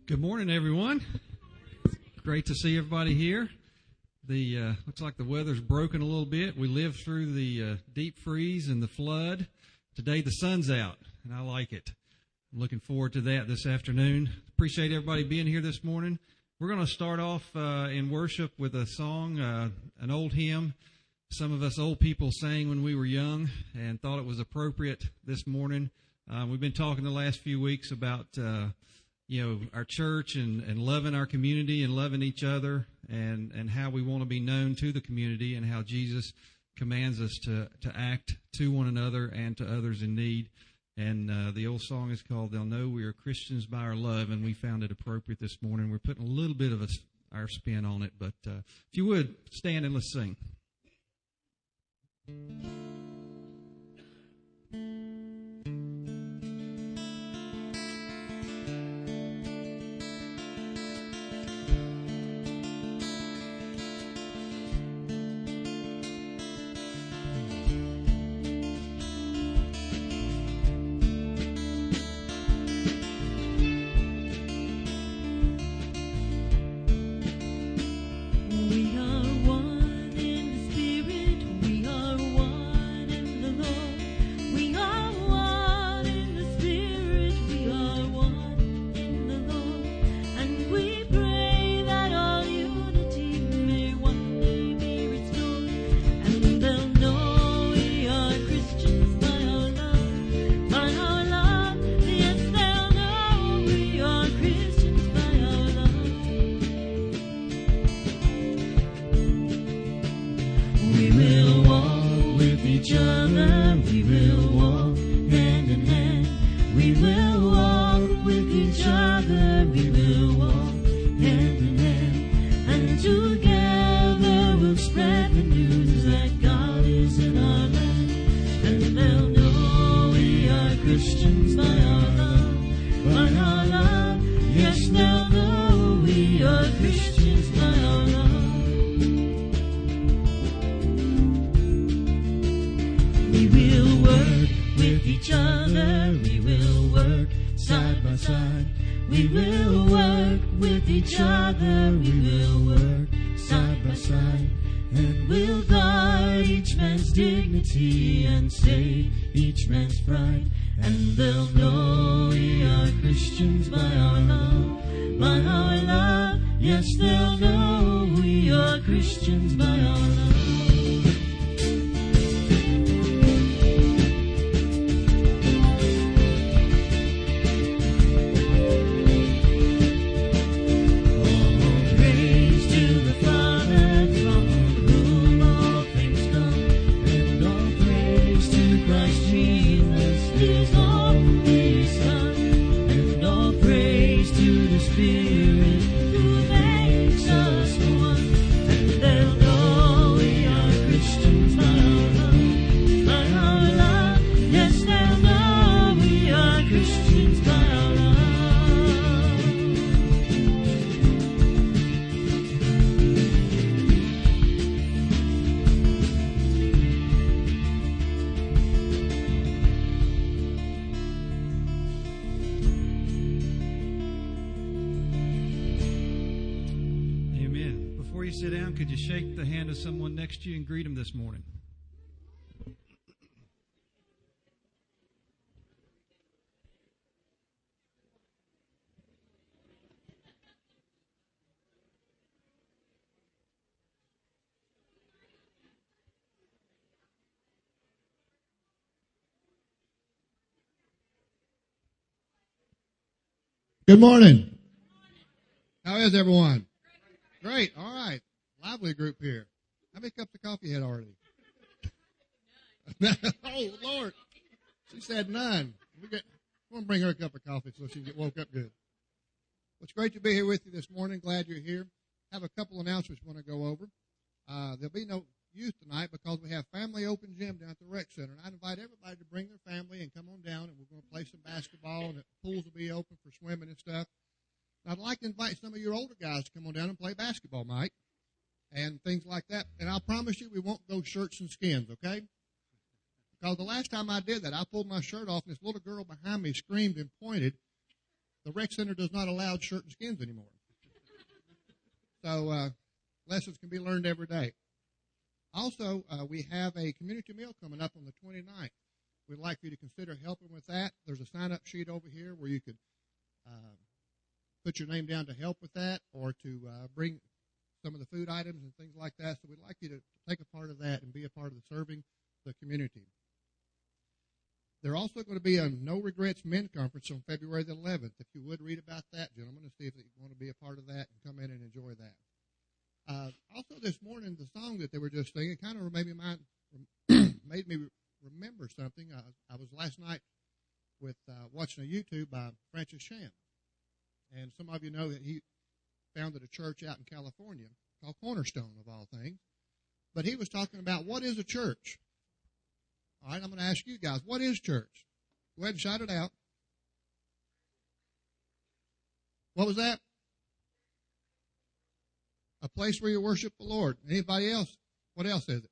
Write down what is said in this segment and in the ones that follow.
Good morning, everyone. Great to see everybody here. Looks like the weather's broken a little bit. We lived through the deep freeze and the flood. Today the sun's out, and I like it. I'm looking forward to that this afternoon. Appreciate everybody being here this morning. We're going to start off in worship with a song, an old hymn. Some of us old people sang when we were young and thought it was appropriate this morning. We've been talking the last few weeks about our church and loving our community and loving each other and how we want to be known to the community and how Jesus commands us to act to one another and to others in need. And the old song is called "They'll Know We Are Christians by Our Love," and we found it appropriate this morning. We're putting a little bit of our spin on it, but if you would, stand and let's sing. Could you shake the hand of someone next to you and greet them this morning? Good morning. How is everyone? Great. All right. Lively group here. How many cups of coffee you had already? Oh, Lord. She said none. We're going to bring her a cup of coffee so she can get woke up good. Well, it's great to be here with you this morning. Glad you're here. I have a couple announcements I want to go over. There'll be no youth tonight because we have family open gym down at the rec center. And I invite everybody to bring their family and come on down, and we're going to play some basketball, and the pools will be open for swimming and stuff. I'd like to invite some of your older guys to come on down and play basketball, Mike, and things like that. And I'll promise you we won't go shirts and skins, okay? Because the last time I did that, I pulled my shirt off, and this little girl behind me screamed and pointed. the rec center does not allow shirt and skins anymore. So lessons can be learned every day. Also, we have a community meal coming up on the 29th. We'd like you to consider helping with that. There's a sign-up sheet over here where you could put your name down to help with that or to bring some of the food items and things like that. So we'd like you to take a part of that and be a part of the serving the community. There's also going to be a No Regrets Men Conference on February the 11th. If you would read about that, gentlemen, and see if you want to be a part of that and come in and enjoy that. Also this morning, the song that they were just singing kind of made me remember something. I was last night with watching a YouTube by Francis Chan. And some of you know that he founded a church out in California called Cornerstone, of all things. But he was talking about what is a church. All right, I'm going to ask you guys, what is church? Go ahead and shout it out. What was that? A place where you worship the Lord. Anybody else? What else is it?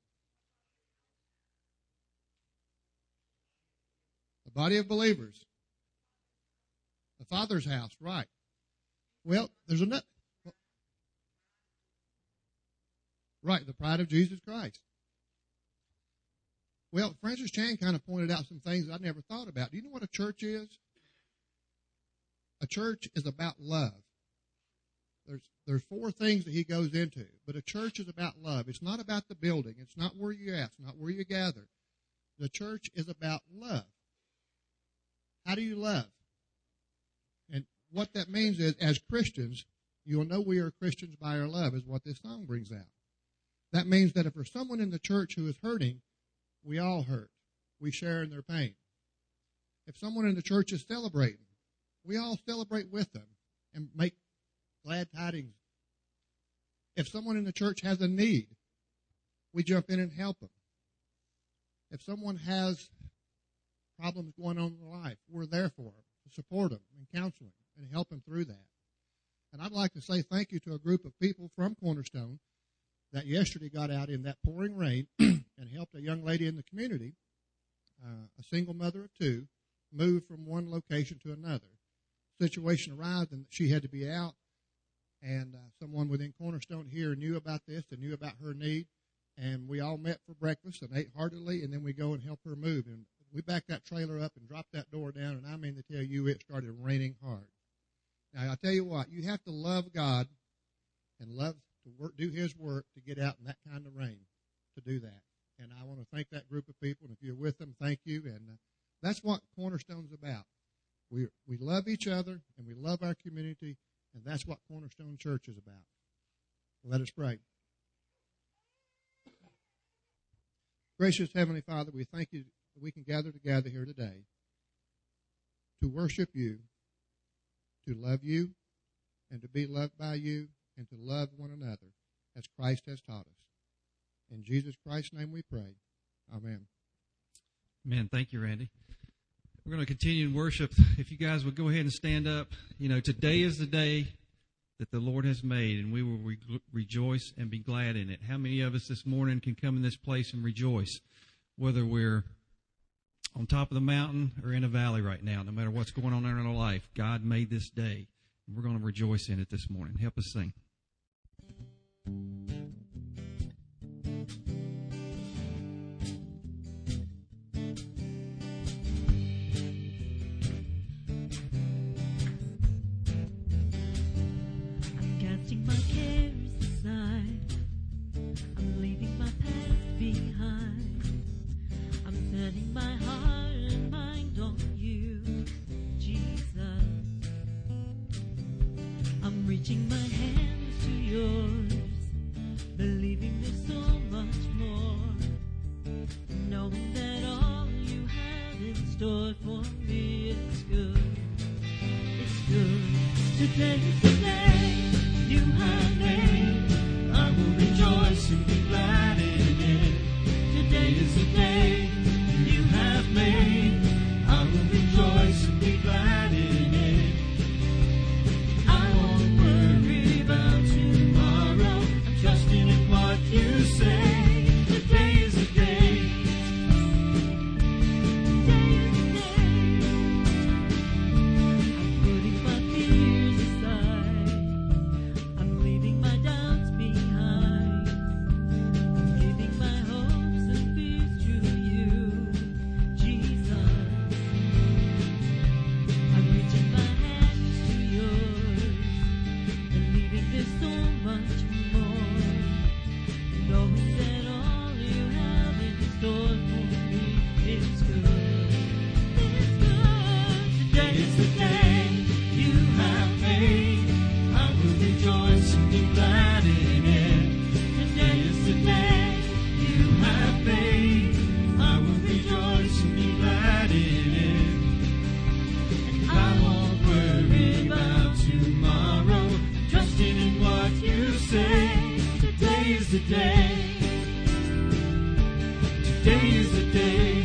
The body of believers. The Father's house, right. Well, there's another. Right, the pride of Jesus Christ. Well, Francis Chan kind of pointed out some things I never thought about. Do you know what a church is? A church is about love. There's four things that he goes into, but a church is about love. It's not about the building. It's not where you're at. It's not where you gather. The church is about love. How do you love? And what that means is, as Christians, you'll know we are Christians by our love, is what this song brings out. That means that if there's someone in the church who is hurting, we all hurt. We share in their pain. If someone in the church is celebrating, we all celebrate with them and make glad tidings. If someone in the church has a need, we jump in and help them. If someone has problems going on in their life, we're there for them, to support them and counsel them and help them through that. And I'd like to say thank you to a group of people from Cornerstone that yesterday got out in that pouring rain and helped a young lady in the community, a single mother of two, move from one location to another. Situation arrived and she had to be out, and someone within Cornerstone here knew about this and knew about her need, and we all met for breakfast and ate heartily, and then we go and help her move. And we backed that trailer up and dropped that door down, and I mean to tell you, it started raining hard. Now, I tell you what, you have to love God and love to work, do His work to get out in that kind of rain to do that. And I want to thank that group of people, and if you're with them, thank you. And that's what Cornerstone's about. We love each other, and we love our community, and that's what Cornerstone Church is about. Let us pray. Gracious Heavenly Father, we thank you that we can gather together here today to worship you, to love you, and to be loved by you, and to love one another as Christ has taught us. In Jesus Christ's name we pray. Amen. Amen. Thank you, Randy. We're going to continue in worship. If you guys would go ahead and stand up. You know, today is the day that the Lord has made, and we will rejoice and be glad in it. How many of us this morning can come in this place and rejoice, whether we're on top of the mountain or in a valley right now, no matter what's going on in our life? God made this day, and we're going to rejoice in it this morning. Help us sing. My cares aside, I'm leaving my past behind. I'm setting my heart and mind on you, Jesus. I'm reaching my hands to yours, believing there's so much more, knowing that all you have in store for me is good. It's good. Today's the day you have made. I will rejoice and be glad in it. Today is the day you have made. I will rejoice and be glad in it. I won't worry about tomorrow. I'm trusting in what you say. Today is the day. Today is the day. I'm putting my the day. Today is the day.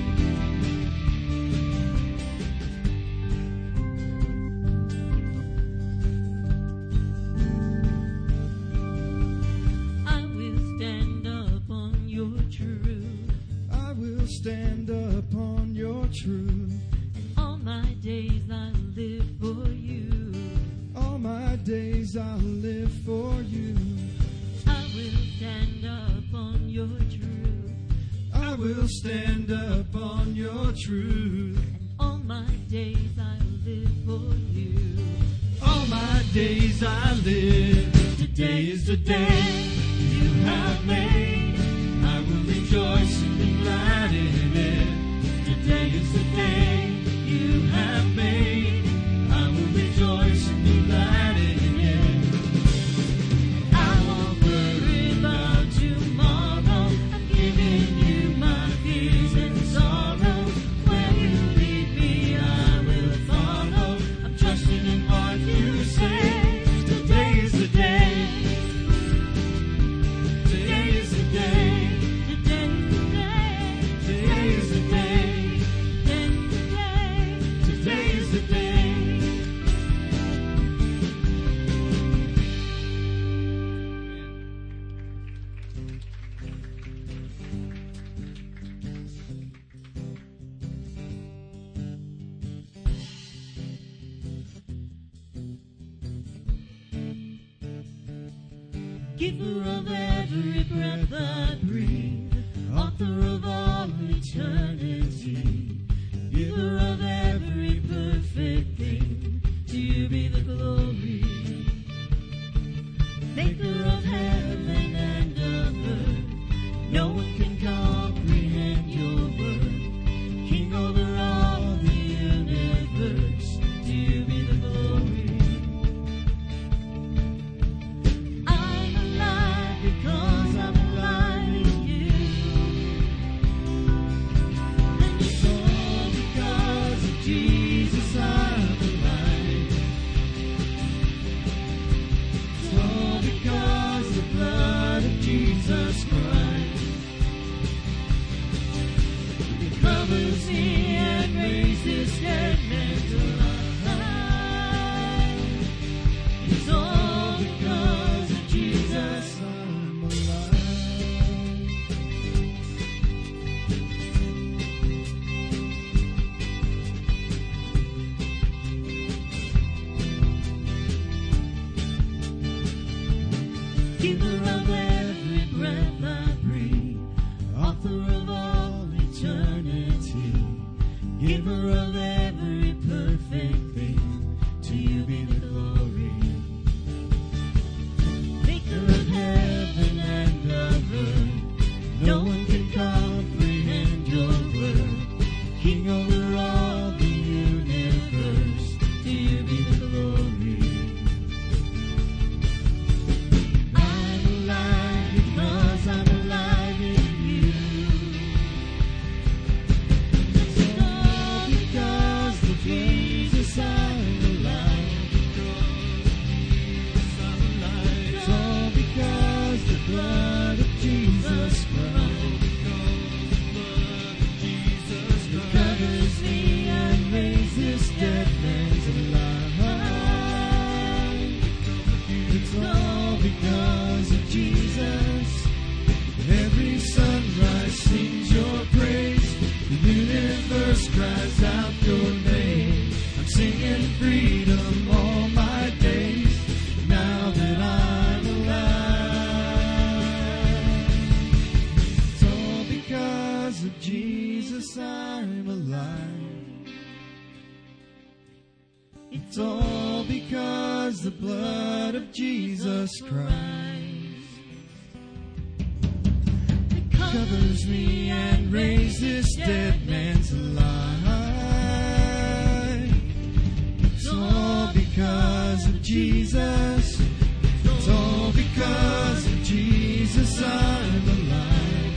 I will stand upon your truth. I will stand upon your truth. And all my days I'll live for you. All my days I'll live for you. I will stand upon your truth. I will stand upon your truth. And all my days I'll live for you. All my days I live. Today is the day you have made. I will rejoice and be glad in it. Today is the day you have made. I will rejoice and be glad in it. I won't worry about tomorrow. I'm giving you my fears and sorrow. Where you lead me, I will follow. I'm trusting in what you say. Today is the day. Today is the day. Today is the day. Today is the day. Today is the day. Today is the day. Giver of every breath I breathe, author of all eternity, giver of every perfect thing, to you be the glory. Maker of heaven and of earth, no one can comprehend your worth. King over all the universe, to you be the glory. I'm alive because I'm alive in you. And it's all because of Jesus I'm alive. It's all because the blood of Jesus Christ. It covers me and raises dead men to life. It's all because of Jesus. I'm alive. Giver of every breath I breathe, author of all eternity, giver of every perfect thing, to you be the glory. Maker of heaven and of earth, no one can comprehend your worth. King over all the universe, to you be the glory. I'm alive because I'm alive in you. It's all because of Jesus I'm alive. It's all because the blood of Jesus Christ. It covers me and raises dead men alive. It's all because of Jesus. Every sunrise sings your praise. The universe cries out your name. I'm singing freedom all my days. Now that I'm alive. It's all because of Jesus I'm alive. It's all because the blood of Jesus Christ covers me and raises dead men's alive. It's all because of Jesus. It's all because of Jesus I'm alive.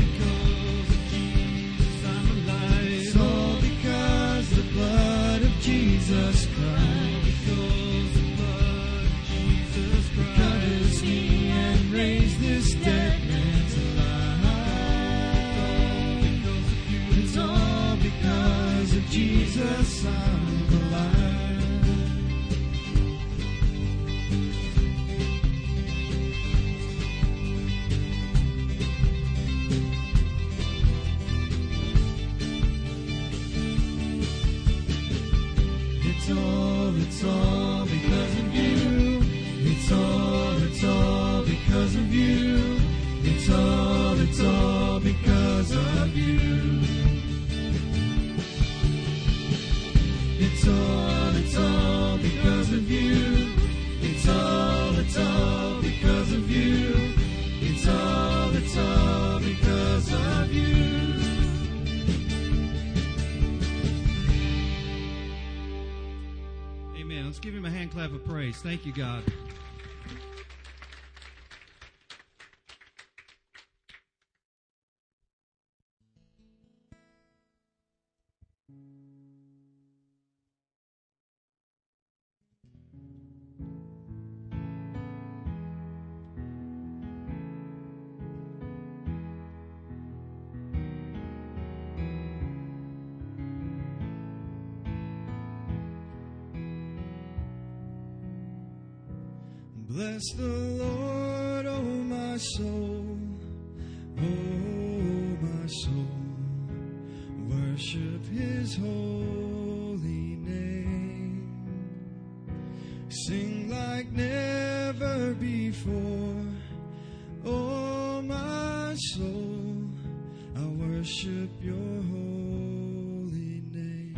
It's all because the blood of Jesus Christ covers me and raised this dead praise. Thank you, God. Bless the Lord, oh my soul, oh my soul. Worship His holy name. Sing like never before, oh my soul. I worship Your holy name.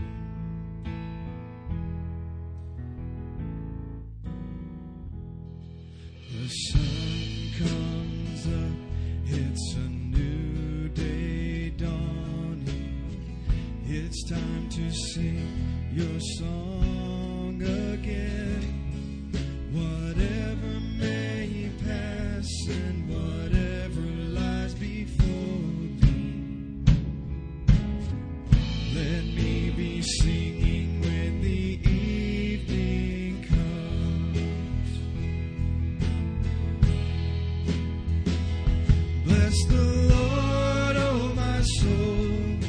The sun comes up, it's a new day dawning. It's time to sing Your song again. Whatever may pass and whatever lies before me, let me be singing when the evening comes. Bless the Lord, oh my soul,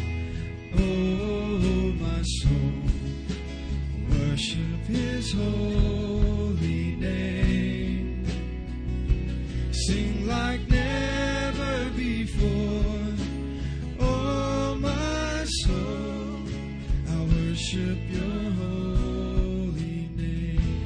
oh my soul. Worship His holy name. Sing like never before, oh my soul. I worship Your holy name.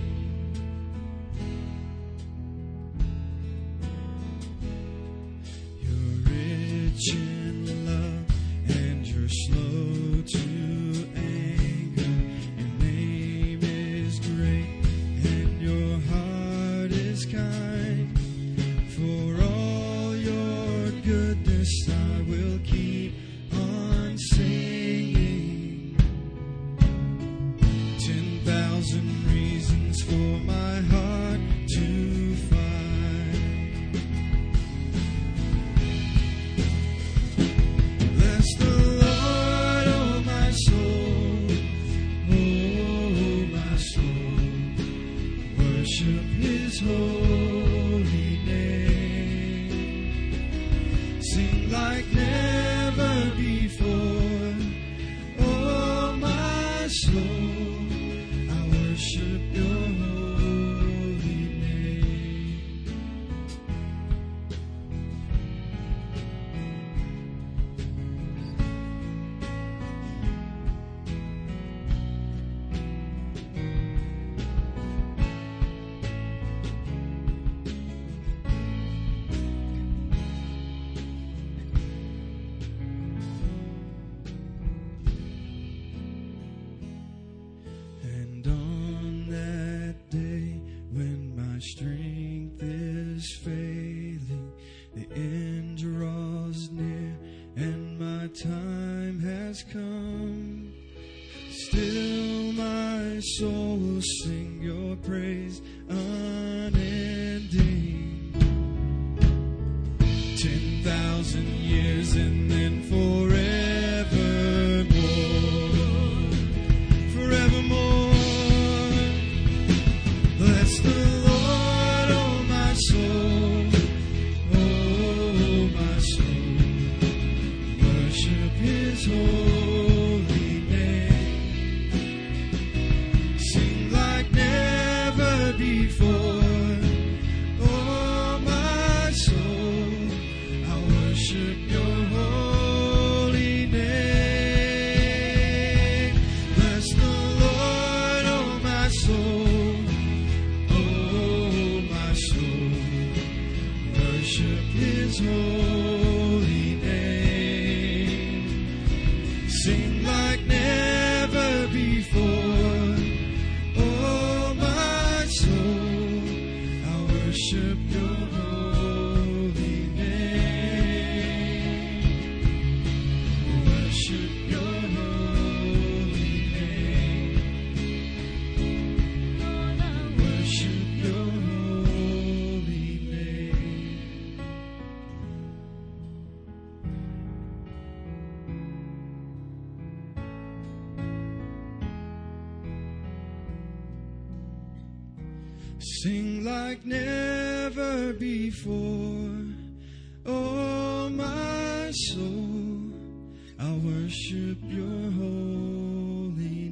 You're rich in love and You're slow to anger. Your name is great and Your heart is kind. For all Your goodness I will keep on singing. 10,000 reasons for my heart to find. Bless the Lord, oh my soul, oh my soul. Worship His holy name. Sing like never before, oh my soul. I worship Your holy name. And on that day when my strength is failing, the end draws near and my time has come, still my soul will sing Your praise unending. 10,000 years and then forevermore, forevermore. Bless the Lord, oh my soul, oh my soul. Worship His holy name. Sing like never before, oh my soul. I worship Your holy name. Bless the Lord, oh my soul, oh my soul. Worship His holy name. Sing like never before, oh my soul. I worship Your holy name. Worship Your holy name. Worship Sing like never before. Oh, my soul, I'll worship your holy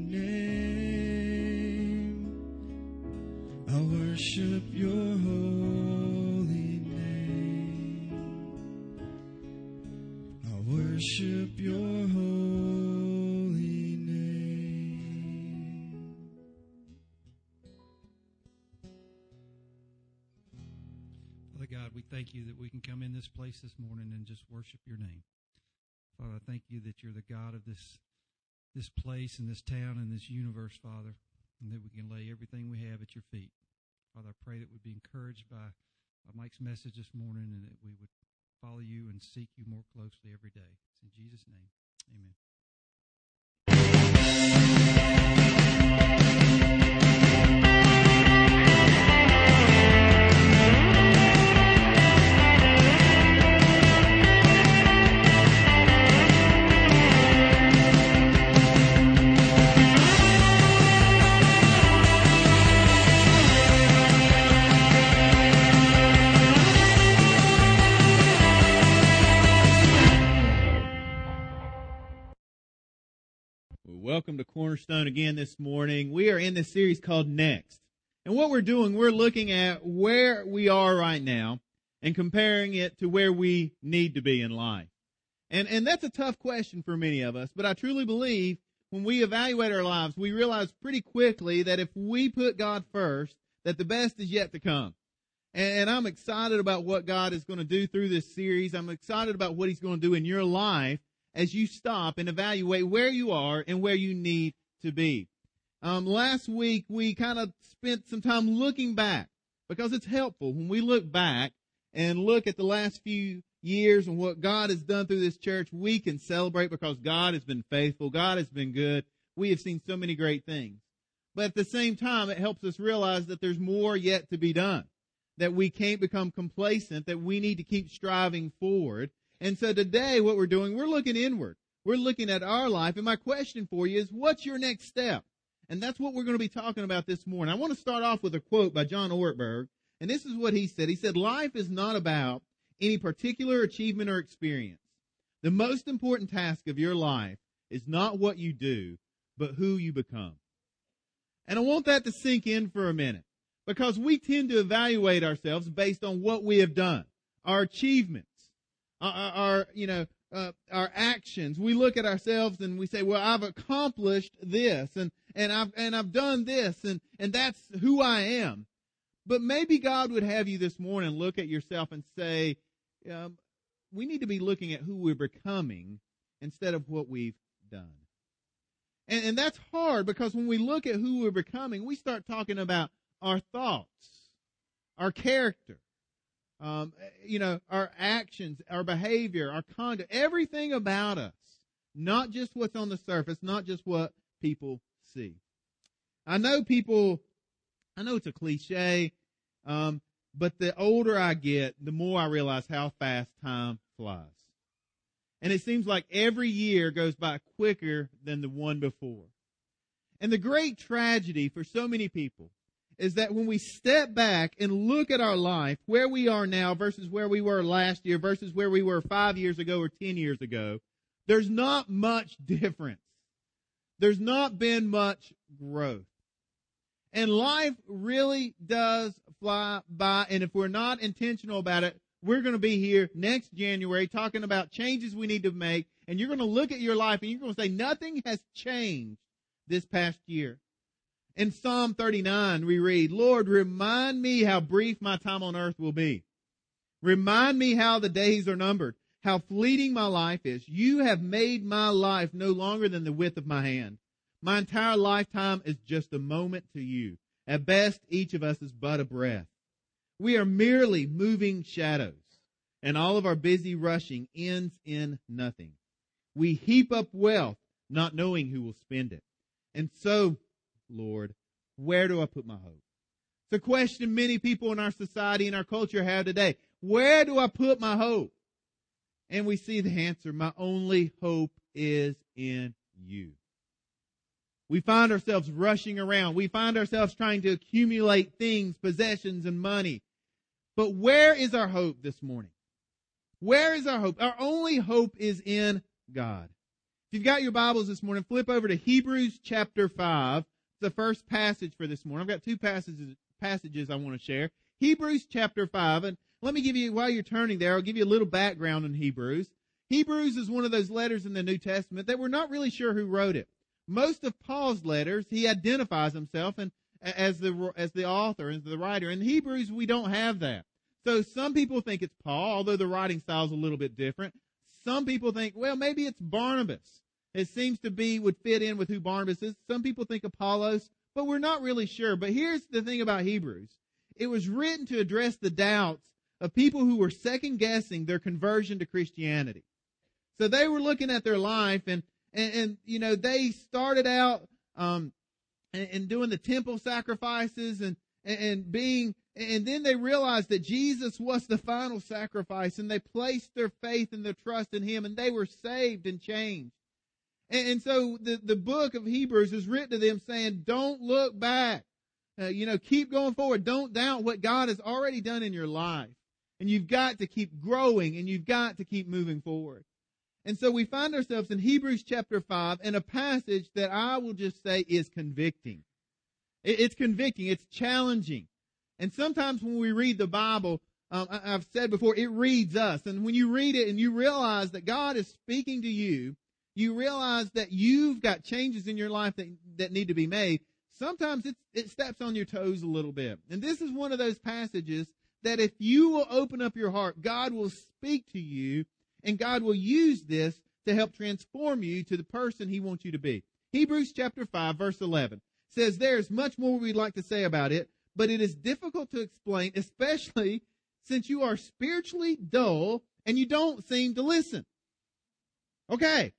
name. I'll worship your holy name. I'll worship your holy name. Father God, we thank you that we can come in this place this morning and just worship your name. Father, I thank you that you're the God of this place and this town and this universe, Father, and that we can lay everything we have at your feet. Father, I pray that we'd be encouraged by Mike's message this morning and that we would follow you and seek you more closely every day. It's in Jesus' name, amen. Welcome to Cornerstone again this morning. We are in this series called Next. And what we're doing, we're looking at where we are right now and comparing it to where we need to be in life. And that's a tough question for many of us, but I truly believe when we evaluate our lives, we realize pretty quickly that if we put God first, that the best is yet to come. And I'm excited about what God is going to do through this series. I'm excited about what He's going to do in your life as you stop and evaluate where you are and where you need to be. Last week, we kind of spent some time looking back because it's helpful when we look back and look at the last few years and what God has done through this church. We can celebrate because God has been faithful. God has been good. We have seen so many great things. But at the same time, it helps us realize that there's more yet to be done, that we can't become complacent, that we need to keep striving forward. And so today what we're doing, we're looking inward. We're looking at our life. And my question for you is, what's your next step? And that's what we're going to be talking about this morning. I want to start off with a quote by John Ortberg. And this is what he said. He said, life is not about any particular achievement or experience. The most important task of your life is not what you do, but who you become. And I want that to sink in for a minute, because we tend to evaluate ourselves based on what we have done, our achievements. Our actions. We look at ourselves and we say, well, I've accomplished this and I've done this and that's who I am. But maybe God would have you this morning look at yourself and say, we need to be looking at who we're becoming instead of what we've done. And that's hard, because when we look at who we're becoming, we start talking about our thoughts, our character. Our actions, our behavior, our conduct, everything about us, not just what's on the surface, not just what people see. I know it's a cliche, but the older I get, the more I realize how fast time flies. And it seems like every year goes by quicker than the one before. And the great tragedy for so many people is that when we step back and look at our life, where we are now versus where we were last year versus where we were 5 years ago or 10 years ago, there's not much difference. There's not been much growth. And life really does fly by, and if we're not intentional about it, we're going to be here next January talking about changes we need to make, and you're going to look at your life and you're going to say, nothing has changed this past year. In Psalm 39, we read, Lord, remind me how brief my time on earth will be. Remind me how the days are numbered, how fleeting my life is. You have made my life no longer than the width of my hand. My entire lifetime is just a moment to you. At best, each of us is but a breath. We are merely moving shadows, and all of our busy rushing ends in nothing. We heap up wealth, not knowing who will spend it. And so, Lord, where do I put my hope? It's a question many people in our society and our culture have today. Where do I put my hope? And we see the answer, my only hope is in you. We find ourselves rushing around. We find ourselves trying to accumulate things, possessions, and money. But where is our hope this morning? Where is our hope? Our only hope is in God. If you've got your Bibles this morning, flip over to Hebrews chapter 5. It's the first passage for this morning. I've got two passages I want to share. Hebrews chapter 5. And let me give you, while you're turning there, I'll give you a little background on Hebrews. Hebrews is one of those letters in the New Testament that we're not really sure who wrote it. Most of Paul's letters, he identifies himself as the author, as the writer. In Hebrews, we don't have that. So some people think it's Paul, although the writing style is a little bit different. Some people think, well, maybe it's Barnabas. It seems to would fit in with who Barnabas is. Some people think Apollos, but we're not really sure. But here's the thing about Hebrews. It was written to address the doubts of people who were second-guessing their conversion to Christianity. So they were looking at their life and you know, they started out and doing the temple sacrifices and then they realized that Jesus was the final sacrifice, and they placed their faith and their trust in Him, and they were saved and changed. And so the book of Hebrews is written to them saying, don't look back. Keep going forward. Don't doubt what God has already done in your life. And you've got to keep growing, and you've got to keep moving forward. And so we find ourselves in Hebrews chapter 5 in a passage that I will just say is convicting. It's convicting. It's challenging. And sometimes when we read the Bible, I've said before, it reads us. And when you read it and you realize that God is speaking to you, you realize that you've got changes in your life that need to be made. Sometimes it steps on your toes a little bit. And this is one of those passages that if you will open up your heart, God will speak to you, and God will use this to help transform you to the person He wants you to be. Hebrews chapter 5, verse 11 says, there's much more we'd like to say about it, but it is difficult to explain, especially since you are spiritually dull and you don't seem to listen. Okay.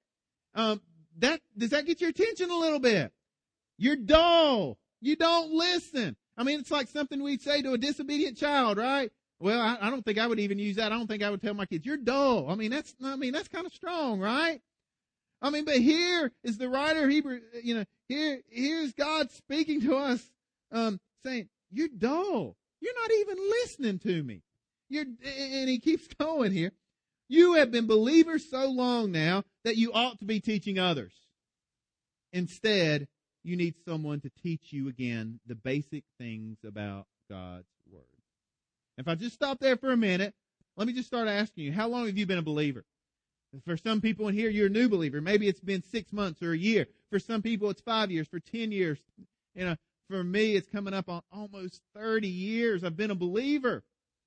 Does that get your attention a little bit? You're dull. You don't listen. I mean, it's like something we'd say to a disobedient child, right? Well, I don't think I would even use that. I don't think I would tell my kids, you're dull. That's kind of strong, right? But here is the writer of Hebrews, here's God speaking to us, saying, you're dull. You're not even listening to me. And he keeps going here. You have been believers so long now that you ought to be teaching others. Instead, you need someone to teach you again the basic things about God's Word. If I just stop there for a minute, let me just start asking you, how long have you been a believer? For some people in here, you're a new believer. Maybe it's been 6 months or a year. For some people, it's 5 years, for 10 years. For me, it's coming up on almost 30 years. I've been a believer.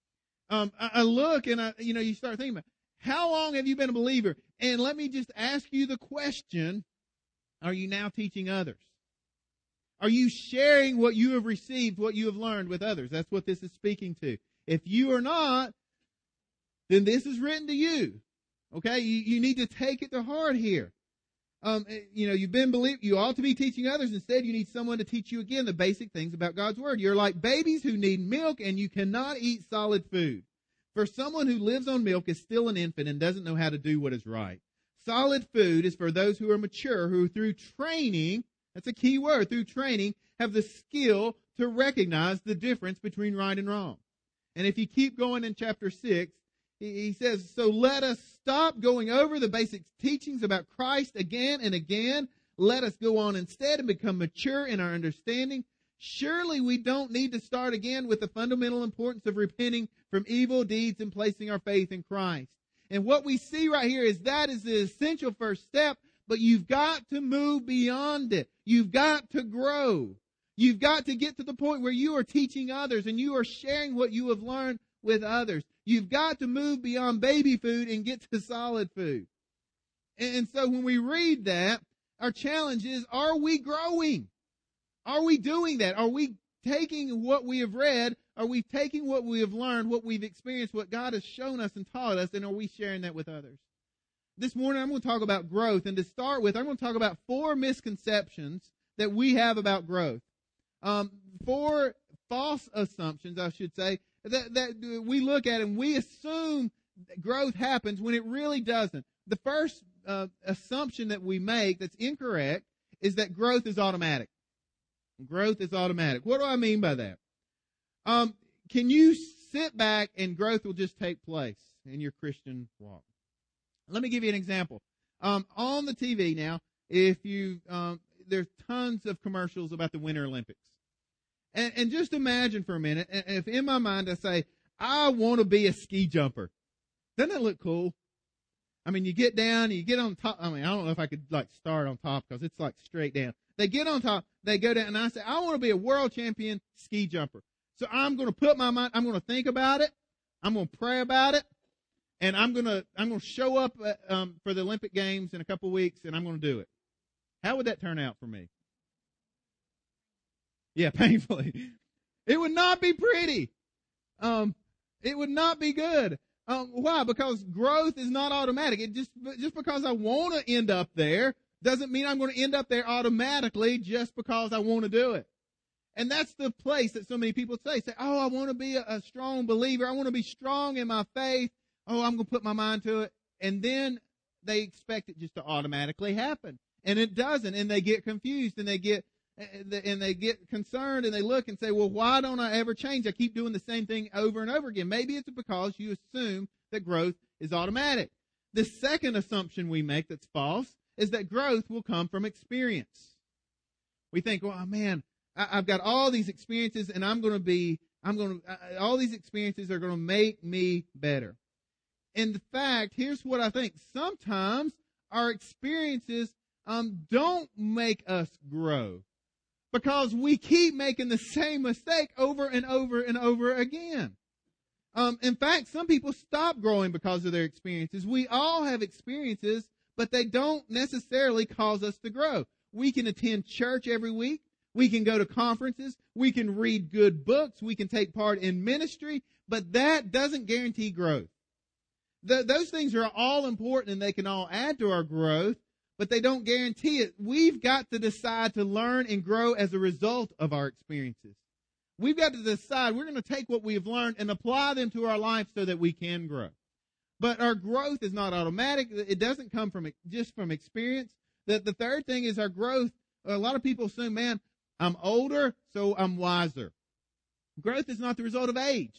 I look and you start thinking about, how long have you been a believer? And let me just ask you the question, are you now teaching others? Are you sharing what you have received, what you have learned with others? That's what this is speaking to. If you are not, then this is written to you. Okay? You need to take it to heart here. You've been you ought to be teaching others. Instead, you need someone to teach you again the basic things about God's Word. You're like babies who need milk, and you cannot eat solid food. For someone who lives on milk is still an infant and doesn't know how to do what is right. Solid food is for those who are mature, who through training, that's a key word, through training, have the skill to recognize the difference between right and wrong. And if you keep going in chapter 6, he says, so let us stop going over the basic teachings about Christ again and again. Let us go on instead and become mature in our understanding. Surely we don't need to start again with the fundamental importance of repenting from evil deeds and placing our faith in Christ. And what we see right here is that is the essential first step, but you've got to move beyond it. You've got to grow. You've got to get to the point where you are teaching others and you are sharing what you have learned with others. You've got to move beyond baby food and get to solid food. And so when we read that, our challenge is, are we growing? Are we doing that? Are we taking what we have read? Are we taking what we have learned, what we've experienced, what God has shown us and taught us, and are we sharing that with others? This morning I'm going to talk about growth, and to start with, I'm going to talk about 4 misconceptions that we have about growth. 4 false assumptions, I should say, that we look at and we assume that growth happens when it really doesn't. The first assumption that we make that's incorrect is that growth is automatic. Growth is automatic. What do I mean by that? Can you sit back and growth will just take place in your Christian walk? Let me give you an example. On the TV now, if you, there's tons of commercials about the Winter Olympics. And just imagine for a minute, if in my mind I say, I want to be a ski jumper. Doesn't that look cool? I mean, you get down, you get on top. I mean, I don't know if I could like start on top because it's like straight down. They get on top, they go down, and I say, I want to be a world champion ski jumper. So I'm going to put my mind, I'm going to think about it. I'm going to pray about it. And I'm going to show up for the Olympic Games in a couple of weeks, and I'm going to do it. How would that turn out for me? Yeah, painfully. It would not be pretty. It would not be good. Why? Because growth is not automatic. It just because I want to end up there doesn't mean I'm going to end up there automatically just because I want to do it. And that's the place that so many people say, oh, I want to be a strong believer. I want to be strong in my faith. Oh, I'm going to put my mind to it. And then they expect it just to automatically happen. And it doesn't. And they get confused and they get concerned and they look and say, well, why don't I ever change? I keep doing the same thing over and over again. Maybe it's because you assume that growth is automatic. The second assumption we make that's false is that growth will come from experience. We think, well, man, I've got all these experiences and all these experiences are going to make me better. In fact, here's what I think. Sometimes our experiences don't make us grow because we keep making the same mistake over and over and over again. In fact, some people stop growing because of their experiences. We all have experiences, but they don't necessarily cause us to grow. We can attend church every week. We can go to conferences. We can read good books. We can take part in ministry, but that doesn't guarantee growth. Those things are all important and they can all add to our growth, but they don't guarantee it. We've got to decide to learn and grow as a result of our experiences. We've got to decide we're going to take what we have learned and apply them to our life so that we can grow. But our growth is not automatic. It doesn't come just from experience. The third thing is our growth. A lot of people assume, man, I'm older, so I'm wiser. Growth is not the result of age.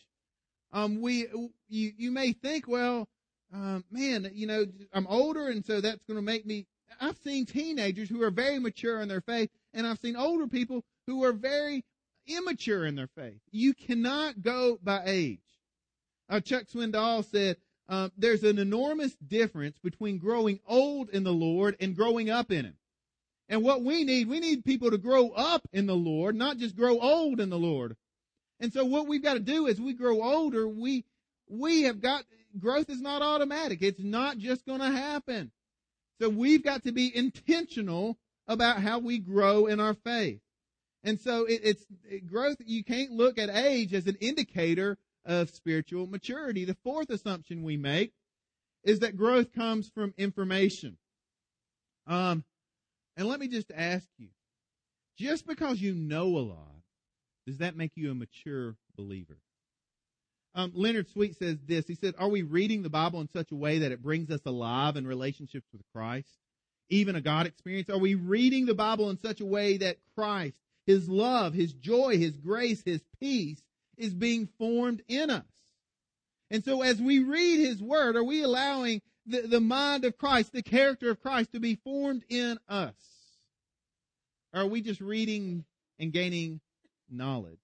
You may think, well, man, I'm older, and so that's going to make me. I've seen teenagers who are very mature in their faith, and I've seen older people who are very immature in their faith. You cannot go by age. Chuck Swindoll said, there's an enormous difference between growing old in the Lord and growing up in Him. And what we need people to grow up in the Lord, not just grow old in the Lord. And so what we've got to do as we grow older, we have got, growth is not automatic. It's not just going to happen. So we've got to be intentional about how we grow in our faith. And so it's growth. You can't look at age as an indicator of spiritual maturity. The fourth assumption we make is that growth comes from information. And let me just ask you, just because you know a lot, does that make you a mature believer? Leonard Sweet says this. He said, are we reading the Bible in such a way that it brings us alive in relationships with Christ? Even a God experience? Are we reading the Bible in such a way that Christ, His love, His joy, His grace, His peace is being formed in us? And so as we read His Word, are we allowing the mind of Christ, the character of Christ to be formed in us? Or are we just reading and gaining knowledge?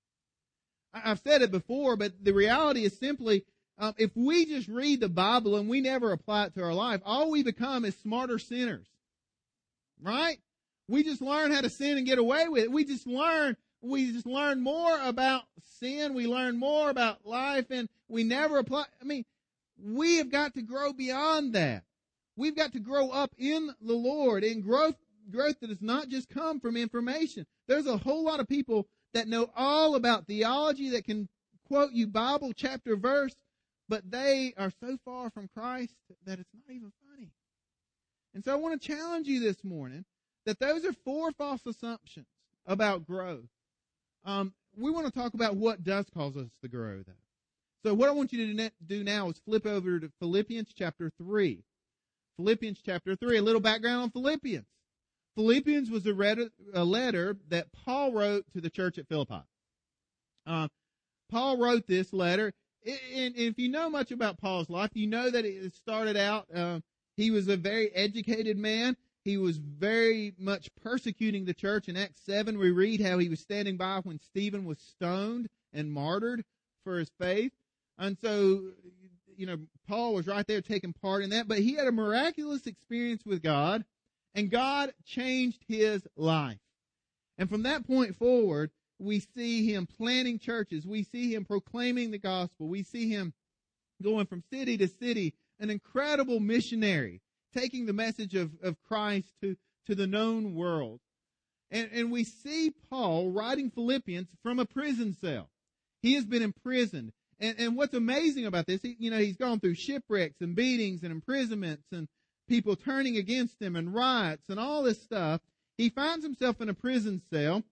I've said it before, but the reality is simply, if we just read the Bible and we never apply it to our life, all we become is smarter sinners. Right? We just learn how to sin and get away with it. We just learn more about sin. We learn more about life, and we never apply. I mean, we have got to grow beyond that. We've got to grow up in the Lord, in growth that does not just come from information. There's a whole lot of people that know all about theology, that can quote you Bible chapter verse, but they are so far from Christ that it's not even funny. And so I want to challenge you this morning that those are four false assumptions about growth. We want to talk about what does cause us to grow, though. So what I want you to do now is flip over to Philippians chapter 3. Philippians chapter 3, a little background on Philippians. Philippians was a letter that Paul wrote to the church at Philippi. Paul wrote this letter, and if you know much about Paul's life, you know that it started out, he was a very educated man. He was very much persecuting the church. In Acts 7, we read how he was standing by when Stephen was stoned and martyred for his faith. And so, Paul was right there taking part in that. But he had a miraculous experience with God, and God changed his life. And from that point forward, we see him planting churches. We see him proclaiming the gospel. We see him going from city to city, an incredible missionary, taking the message of Christ to the known world. And we see Paul writing Philippians from a prison cell. He has been imprisoned. And what's amazing about this, he's gone through shipwrecks and beatings and imprisonments and people turning against him and riots and all this stuff. He finds himself in a prison cell,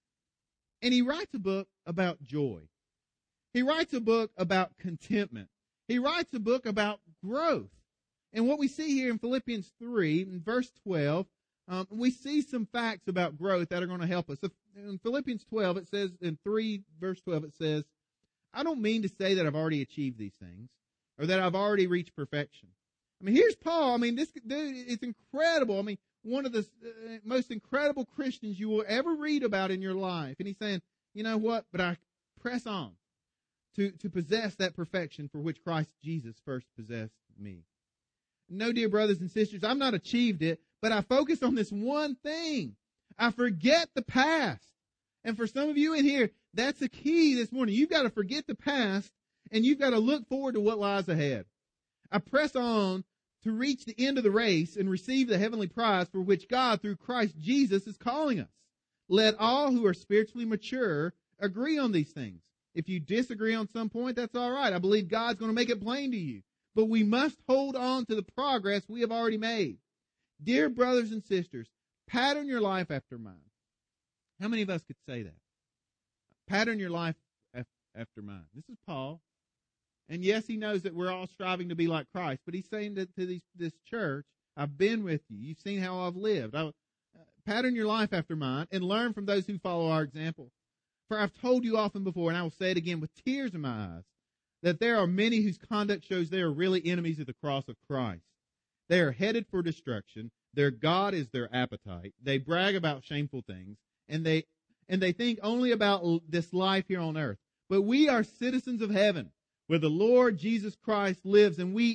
and he writes a book about joy. He writes a book about contentment. He writes a book about growth. And what we see here in Philippians 3, in verse 12, we see some facts about growth that are going to help us. In Philippians 12, it says, in 3 verse 12, it says, I don't mean to say that I've already achieved these things or that I've already reached perfection. I mean, here's Paul. I mean, it's incredible. I mean, one of the most incredible Christians you will ever read about in your life. And he's saying, you know what? But I press on to possess that perfection for which Christ Jesus first possessed me. No, dear brothers and sisters, I've not achieved it, but I focus on this one thing. I forget the past. And for some of you in here, that's the key this morning. You've got to forget the past, and you've got to look forward to what lies ahead. I press on to reach the end of the race and receive the heavenly prize for which God, through Christ Jesus, is calling us. Let all who are spiritually mature agree on these things. If you disagree on some point, that's all right. I believe God's going to make it plain to you. But we must hold on to the progress we have already made. Dear brothers and sisters, pattern your life after mine. How many of us could say that? Pattern your life after mine. This is Paul. And yes, he knows that we're all striving to be like Christ, but he's saying to this church, I've been with you. You've seen how I've lived. Pattern your life after mine and learn from those who follow our example. For I've told you often before, and I will say it again with tears in my eyes, that there are many whose conduct shows they are really enemies of the cross of Christ. They are headed for destruction. Their God is their appetite. They brag about shameful things, and they think only about this life here on earth. But we are citizens of heaven, where the Lord Jesus Christ lives, and we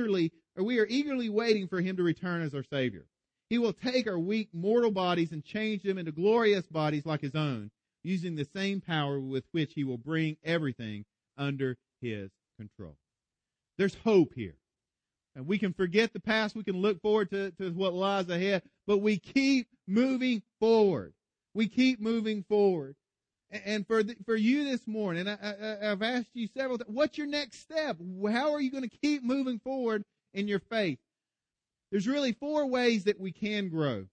are eagerly waiting for him to return as our Savior. He will take our weak mortal bodies and change them into glorious bodies like his own, using the same power with which he will bring everything under his control. There's hope here. And we can forget the past. We can look forward to what lies ahead. But we keep moving forward. We keep moving forward. And for you this morning, I've asked you several times, what's your next step? How are you going to keep moving forward in your faith? There's really 4 ways that we can grow.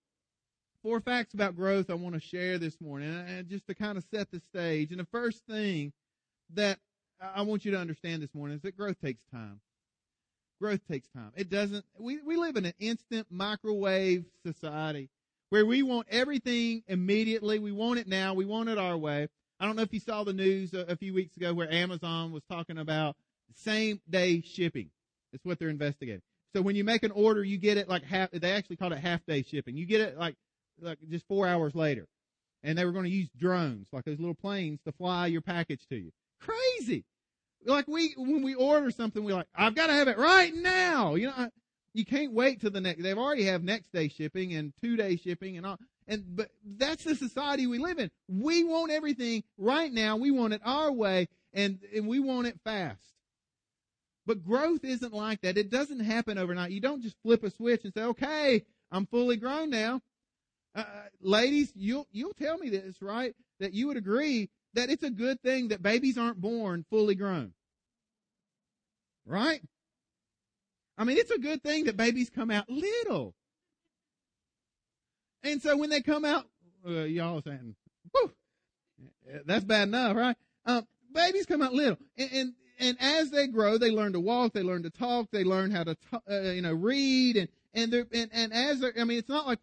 4 facts about growth I want to share this morning, and just to kind of set the stage. And the first thing that I want you to understand this morning is that growth takes time. Growth takes time. It doesn't, we live in an instant microwave society where we want everything immediately. We want it now. We want it our way. I don't know if you saw the news a few weeks ago where Amazon was talking about same day shipping. That's what they're investigating. So when you make an order, you get it like they actually called it half day shipping. You get it like just 4 hours later. And they were going to use drones, like those little planes, to fly your package to you. Crazy. Like when we order something, we're like, I've got to have it right now. You can't wait till the next. They've already have next day shipping and 2-day shipping and all. But that's the society we live in. We want everything right now. We want it our way, and we want it fast. But growth isn't like that. It doesn't happen overnight. You don't just flip a switch and say, okay, I'm fully grown now. Ladies, you'll tell me this, right? That you would agree that it's a good thing that babies aren't born fully grown. Right? I mean, it's a good thing that babies come out little. And so when they come out, y'all are saying, whew, that's bad enough, right? Babies come out little. And as they grow, they learn to walk, they learn to talk, they learn how to read, and as they're, I mean, it's not like when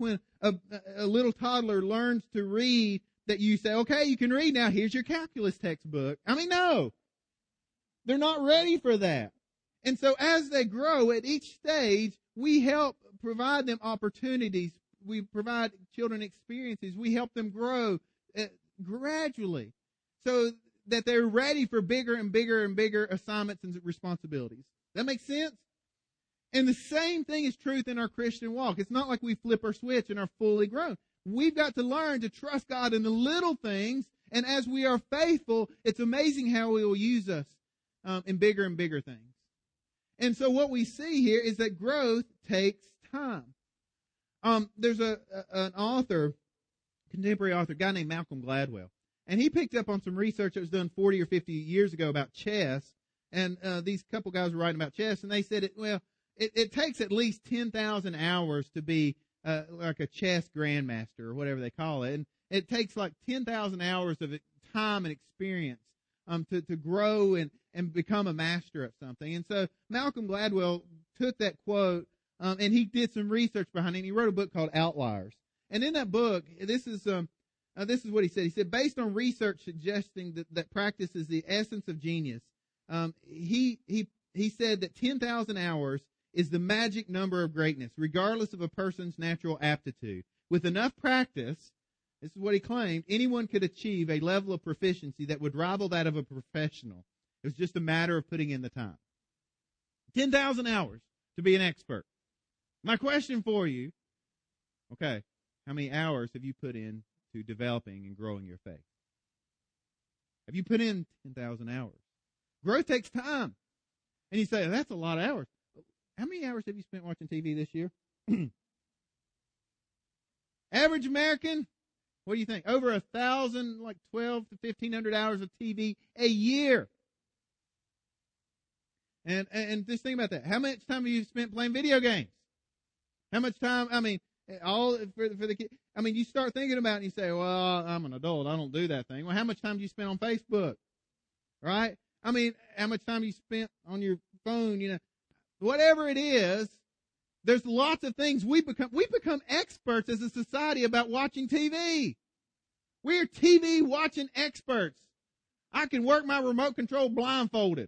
a little toddler learns to read that you say, okay, you can read now, here's your calculus textbook. I mean, no. They're not ready for that. And so as they grow at each stage, we help provide them opportunities. We provide children experiences. We help them grow gradually so that they're ready for bigger and bigger and bigger assignments and responsibilities. That makes sense? And the same thing is truth in our Christian walk. It's not like we flip our switch and are fully grown. We've got to learn to trust God in the little things, and as we are faithful, it's amazing how He will use us in bigger and bigger things. And so what we see here is that growth takes time. There's an author, contemporary author, a guy named Malcolm Gladwell, and he picked up on some research that was done 40 or 50 years ago about chess, and these couple guys were writing about chess, and they said, it takes at least 10,000 hours to be like a chess grandmaster or whatever they call it. And it takes like 10,000 hours of time and experience to grow and become a master of something. And so Malcolm Gladwell took that quote and he did some research behind it. And he wrote a book called Outliers. And in that book, this is what he said. He said, based on research suggesting that practice is the essence of genius, he said that 10,000 hours is the magic number of greatness, regardless of a person's natural aptitude. With enough practice, this is what he claimed, anyone could achieve a level of proficiency that would rival that of a professional. It was just a matter of putting in the time. 10,000 hours to be an expert. My question for you, okay, how many hours have you put in to developing and growing your faith? Have you put in 10,000 hours? Growth takes time. And you say, that's a lot of hours. How many hours have you spent watching TV this year? Average American, what do you think? Over 1,000, like 12 to 1,500 hours of TV a year. And just think about that. How much time have you spent playing video games? How much time, all for the kids. You start thinking about it and you say, well, I'm an adult. I don't do that thing. Well, how much time do you spend on Facebook? Right? How much time you spent on your phone, Whatever it is, there's lots of things we become experts as a society about watching TV. We're TV watching experts. I can work my remote control blindfolded.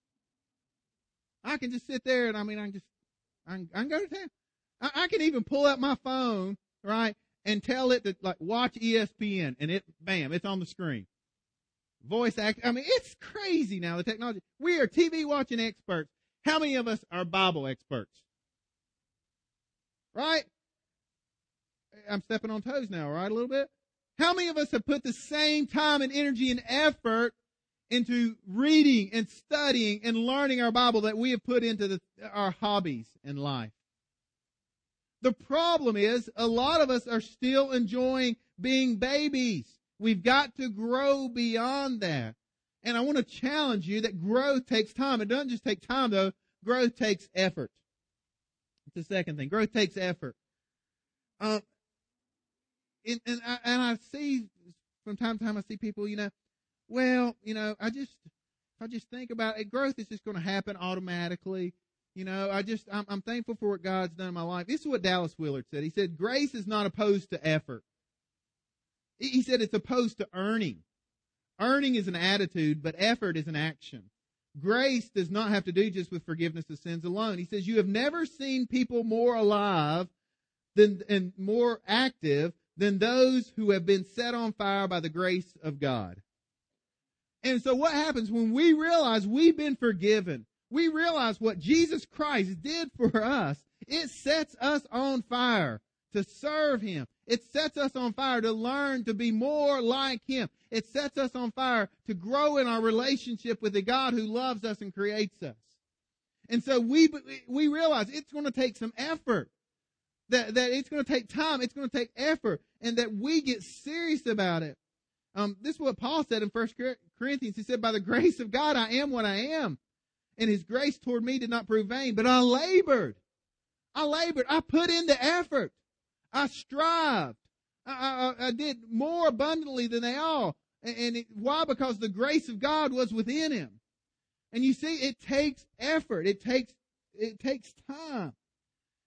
I can just sit there and I can go to town. I can even pull out my phone, right, and tell it to watch ESPN and it's on the screen. Voice act. It's crazy now, the technology. We are TV watching experts. How many of us are Bible experts? Right? I'm stepping on toes now, right, a little bit? How many of us have put the same time and energy and effort into reading and studying and learning our Bible that we have put into our hobbies in life? The problem is, a lot of us are still enjoying being babies. We've got to grow beyond that. And I want to challenge you that growth takes time. It doesn't just take time, though. Growth takes effort. It's the second thing. Growth takes effort. And I see, from time to time, I see people, if I just think about it, growth is just going to happen automatically. I'm thankful for what God's done in my life. This is what Dallas Willard said. He said, grace is not opposed to effort. He said it's opposed to earning. Earning is an attitude, but effort is an action. Grace does not have to do just with forgiveness of sins alone. He says, you have never seen people more alive and more active than those who have been set on fire by the grace of God. And so what happens when we realize we've been forgiven? We realize what Jesus Christ did for us. It sets us on fire to serve Him. It sets us on fire to learn to be more like Him. It sets us on fire to grow in our relationship with the God who loves us and creates us. And so we realize it's going to take some effort. That it's going to take time. It's going to take effort. And that we get serious about it. This is what Paul said in 1 Corinthians. He said, by the grace of God, I am what I am. And His grace toward me did not prove vain. But I labored. I put in the effort. I strived. I did more abundantly than they all. Why? Because the grace of God was within him. And you see, it takes effort. It takes time.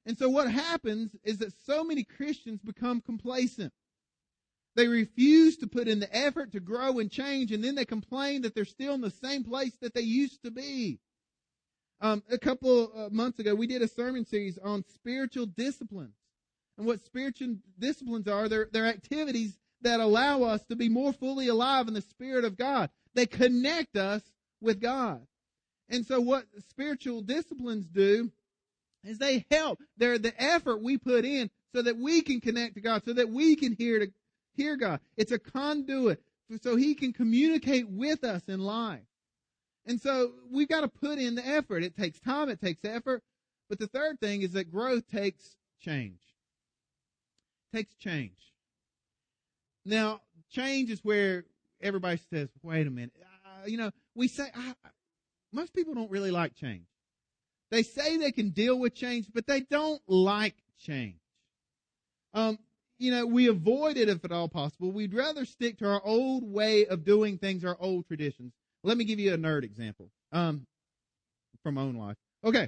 And so what happens is that so many Christians become complacent. They refuse to put in the effort to grow and change, and then they complain that they're still in the same place that they used to be. A couple months ago, we did a sermon series on spiritual disciplines. And what spiritual disciplines are, they're activities that allow us to be more fully alive in the Spirit of God. They connect us with God. And so what spiritual disciplines do is they help. They're the effort we put in so that we can connect to God, so that we can hear God. It's a conduit so He can communicate with us in life. And so we've got to put in the effort. It takes time, it takes effort. But the third thing is that growth takes change. It takes change. Now, change is where everybody says, wait a minute. We say, most people don't really like change. They say they can deal with change, but they don't like change. We avoid it if at all possible. We'd rather stick to our old way of doing things, our old traditions. Let me give you a nerd example from my own life. Okay.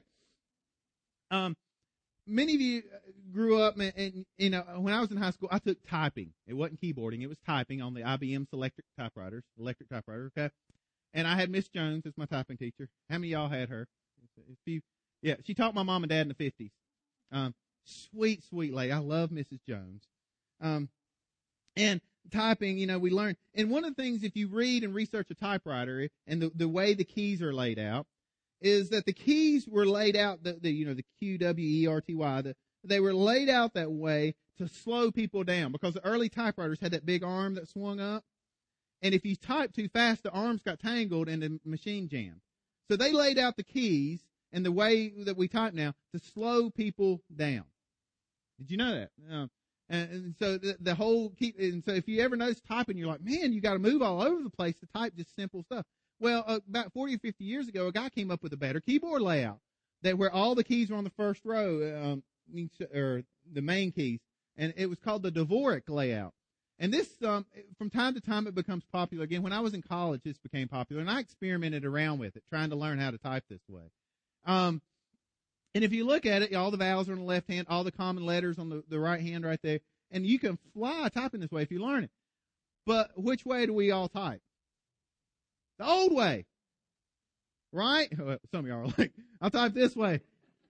Many of you grew up, and when I was in high school, I took typing. It wasn't keyboarding; it was typing on the IBM electric typewriter. Okay. And I had Miss Jones as my typing teacher. How many of y'all had her? Yeah, she taught my mom and dad in the 50s. Sweet, sweet lady. I love Mrs. Jones. And typing, we learn. And one of the things, if you read and research a typewriter and the way the keys are laid out, is that the keys were laid out, the QWERTY, they were laid out that way to slow people down, because the early typewriters had that big arm that swung up. And if you typed too fast, the arms got tangled and the machine jammed. So they laid out the keys and the way that we type now to slow people down. Did you know that? And so the whole key, and so if you ever notice typing, you're like, man, you got to move all over the place to type just simple stuff. Well, about 40 or 50 years ago, a guy came up with a better keyboard layout where all the keys were on the first row, or the main keys, and it was called the Dvorak layout. And this, from time to time, it becomes popular again. When I was in college, this became popular, and I experimented around with it, trying to learn how to type this way. And if you look at it, all the vowels are on the left hand, all the common letters on the right hand right there, and you can fly typing this way if you learn it. But which way do we all type? The old way. Right? Well, some of y'all are like, I'll type this way.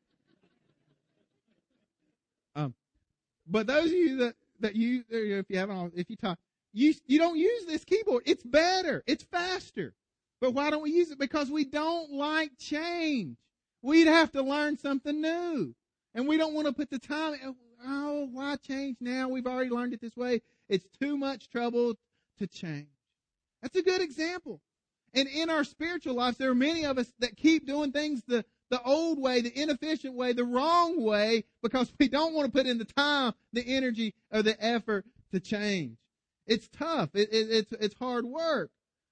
But those of you that you, if you type, you don't use this keyboard. It's better. It's faster. But why don't we use it? Because we don't like change. We'd have to learn something new. And we don't want to put the time, why change now? We've already learned it this way. It's too much trouble to change. That's a good example. And in our spiritual lives, there are many of us that keep doing things the old way, the inefficient way, the wrong way, because we don't want to put in the time, the energy, or the effort to change. It's tough. It's hard work.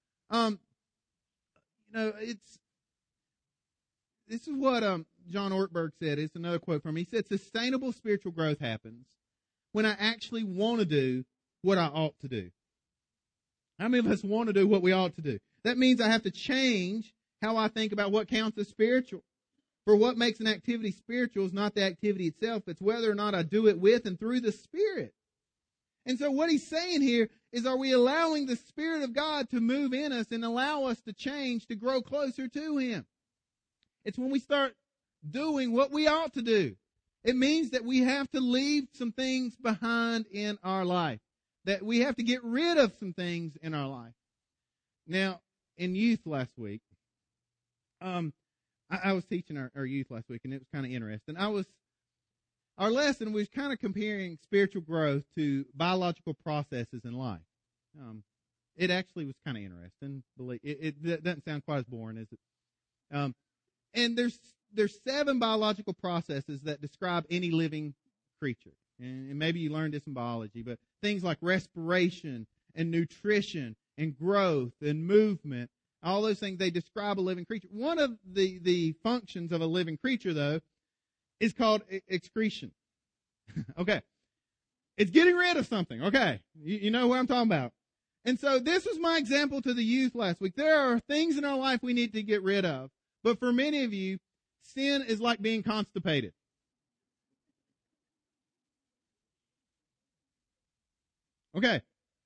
This is what John Ortberg said. It's another quote from him. He said, sustainable spiritual growth happens when I actually want to do what I ought to do. How many of us want to do what we ought to do? That means I have to change how I think about what counts as spiritual. For what makes an activity spiritual is not the activity itself. It's whether or not I do it with and through the Spirit. And so what he's saying here is, are we allowing the Spirit of God to move in us and allow us to change, to grow closer to Him? It's when we start doing what we ought to do. It means that we have to leave some things behind in our life. That we have to get rid of some things in our life. Now, in youth last week, I was teaching our youth last week, and it was kind of interesting. Our lesson was kind of comparing spiritual growth to biological processes in life. It actually was kind of interesting. It doesn't sound quite as boring, is it? And there's 7 biological processes that describe any living creature. And maybe you learned this in biology, but things like respiration and nutrition and growth and movement, all those things, they describe a living creature. One of the functions of a living creature, though, is called excretion. Okay. It's getting rid of something. Okay. You know what I'm talking about. And so this was my example to the youth last week. There are things in our life we need to get rid of. But for many of you, sin is like being constipated. Okay.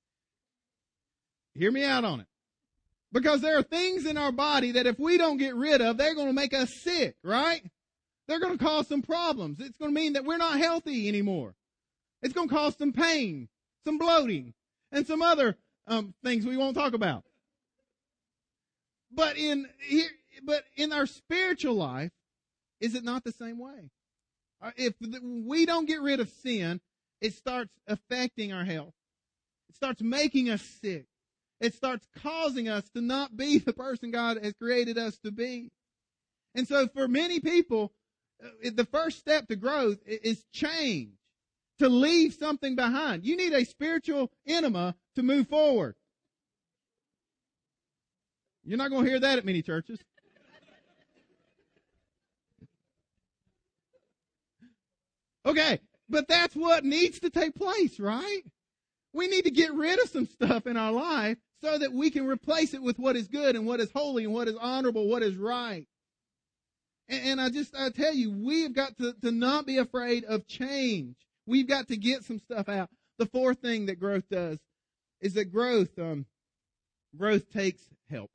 Hear me out on it. Because there are things in our body that if we don't get rid of, they're going to make us sick, right? They're going to cause some problems. It's going to mean that we're not healthy anymore. It's going to cause some pain, some bloating, and some other things we won't talk about. But in our spiritual life, is it not the same way? If we don't get rid of sin, it starts affecting our health. It starts making us sick. It starts causing us to not be the person God has created us to be. And so for many people, the first step to growth is change, to leave something behind. You need a spiritual enema to move forward. You're not going to hear that at many churches. Okay, but that's what needs to take place, right? We need to get rid of some stuff in our life so that we can replace it with what is good and what is holy and what is honorable, what is right. And I tell you, we've got to not be afraid of change. We've got to get some stuff out. The fourth thing that growth does is that growth takes help.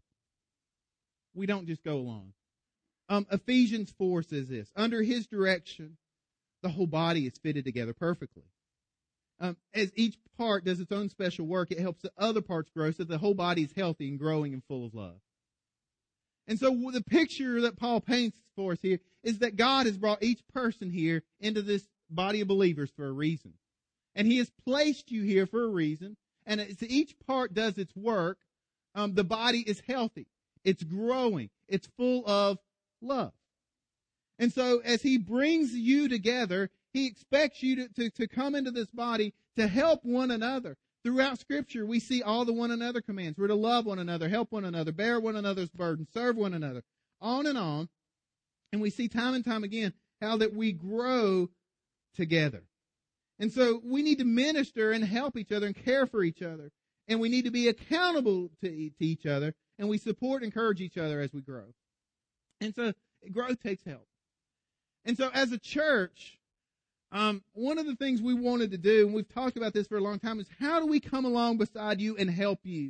We don't just go along. Ephesians 4 says this: under His direction, the whole body is fitted together perfectly. As each part does its own special work, it helps the other parts grow so the whole body is healthy and growing and full of love. And so the picture that Paul paints for us here is that God has brought each person here into this body of believers for a reason. And He has placed you here for a reason. And as each part does its work, the body is healthy. It's growing. It's full of love. And so as He brings you together, He expects you to come into this body to help one another. Throughout Scripture, we see all the one another commands. We're to love one another, help one another, bear one another's burdens, serve one another, on and on. And we see time and time again how that we grow together. And so we need to minister and help each other and care for each other. And we need to be accountable to each other. And we support and encourage each other as we grow. And so growth takes help. And so as a church, one of the things we wanted to do, and we've talked about this for a long time, is how do we come along beside you and help you?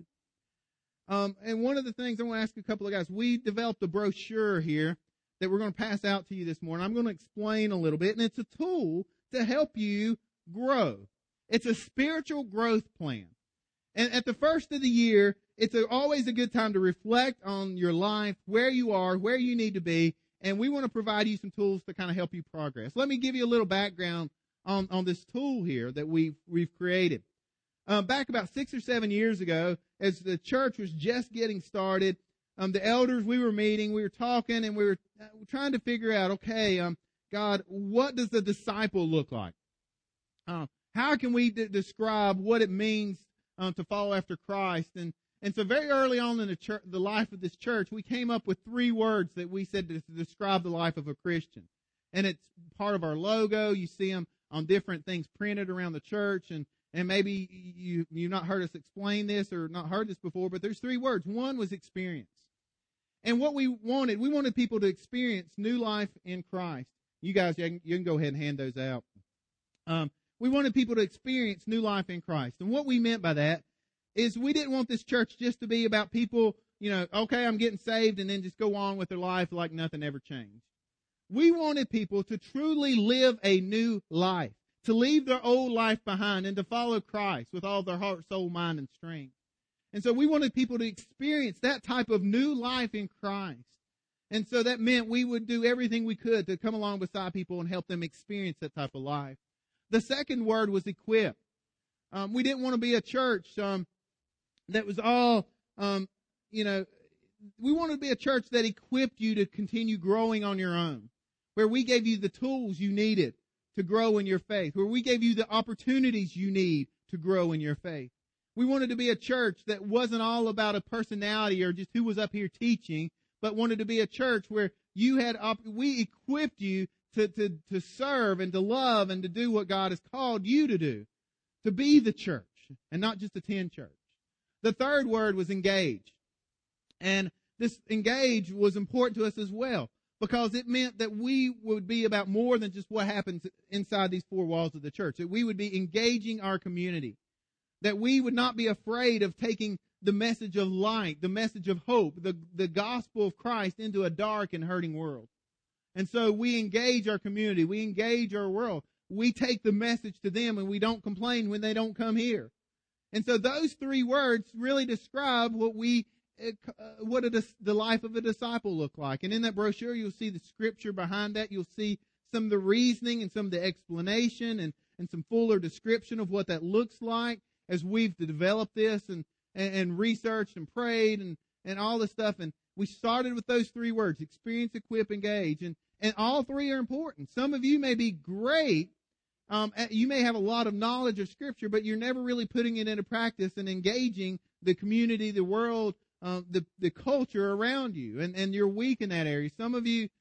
And one of the things I want to ask a couple of guys, we developed a brochure here that we're going to pass out to you this morning. I'm going to explain a little bit, and it's a tool to help you grow. It's a spiritual growth plan. And at the first of the year, it's always a good time to reflect on your life, where you are, where you need to be, and we want to provide you some tools to kind of help you progress. Let me give you a little background on this tool here that we've created. Back about 6 or 7 years ago, as the church was just getting started, the elders, we were meeting, we were talking, and we were trying to figure out, okay, God, what does the disciple look like? How can we describe what it means to follow after Christ? And so very early on in the life of this church, we came up with 3 words that we said to describe the life of a Christian. And it's part of our logo. You see them on different things printed around the church. And maybe you've not heard us explain this or not heard this before, but there's 3 words. One was experience. And what we wanted people to experience new life in Christ. You guys, you can go ahead and hand those out. We wanted people to experience new life in Christ. And what we meant by that is we didn't want this church just to be about people, okay, I'm getting saved, and then just go on with their life like nothing ever changed. We wanted people to truly live a new life, to leave their old life behind and to follow Christ with all their heart, soul, mind, and strength. And so we wanted people to experience that type of new life in Christ. And so that meant we would do everything we could to come along beside people and help them experience that type of life. The second word was equip. We didn't want to be a church that was all, we wanted to be a church that equipped you to continue growing on your own, where we gave you the tools you needed to grow in your faith, where we gave you the opportunities you need to grow in your faith. We wanted to be a church that wasn't all about a personality or just who was up here teaching, but wanted to be a church where we equipped you to serve and to love and to do what God has called you to do, to be the church and not just attend church. The third word was engage. And this engage was important to us as well, because it meant that we would be about more than just what happens inside these 4 walls of the church, that we would be engaging our community, that we would not be afraid of taking the message of light, the message of hope, the gospel of Christ into a dark and hurting world. And so we engage our community. We engage our world. We take the message to them, and we don't complain when they don't come here. And so those three words really describe what the life of a disciple look like. And in that brochure, you'll see the scripture behind that. You'll see some of the reasoning and some of the explanation and some fuller description of what that looks like as we've developed this and researched and prayed and all this stuff. And we started with those three words: experience, equip, engage. And all three are important. Some of you may be great. You may have a lot of knowledge of Scripture, but you're never really putting it into practice and engaging the community, the world, the culture around you. And you're weak in that area. Some of you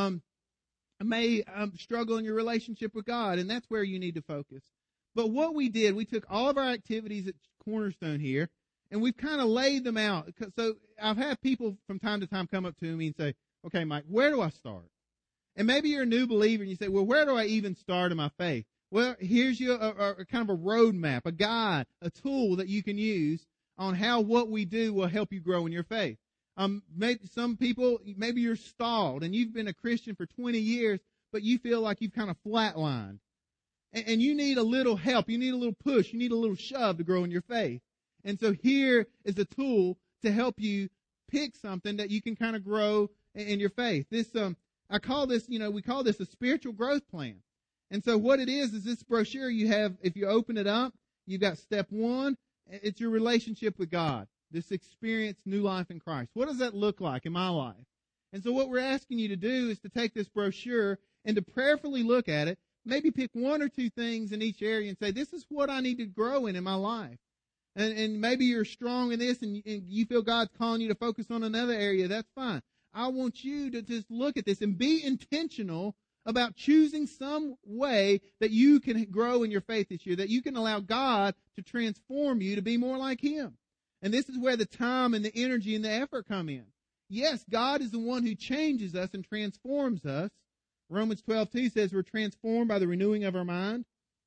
may struggle in your relationship with God, and that's where you need to focus. But what we did, we took all of our activities at Cornerstone here, and we've kind of laid them out. So I've had people from time to time come up to me and say, okay, Mike, where do I start? And maybe you're a new believer and you say, well, where do I even start in my faith? Well, here's you a kind of a roadmap, a guide, a tool that you can use on how what we do will help you grow in your faith. Maybe some people, maybe you're stalled and you've been a Christian for 20 years, but you feel like you've kind of flatlined. And you need a little help. You need a little push. You need a little shove to grow in your faith. And so here is a tool to help you pick something that you can kind of grow in your faith. This, we call this a spiritual growth plan. And so what it is this brochure you have, if you open it up, you've got step 1. It's your relationship with God. This experience new life in Christ. What does that look like in my life? And so what we're asking you to do is to take this brochure and to prayerfully look at it, maybe pick 1 or 2 things in each area and say, this is what I need to grow in my life. And maybe you're strong in this and you feel God's calling you to focus on another area. That's fine. I want you to just look at this and be intentional about choosing some way that you can grow in your faith this year, that you can allow God to transform you to be more like Him. And this is where the time and the energy and the effort come in. Yes, God is the one who changes us and transforms us. Romans 12:2 says we're transformed by the renewing of our mind.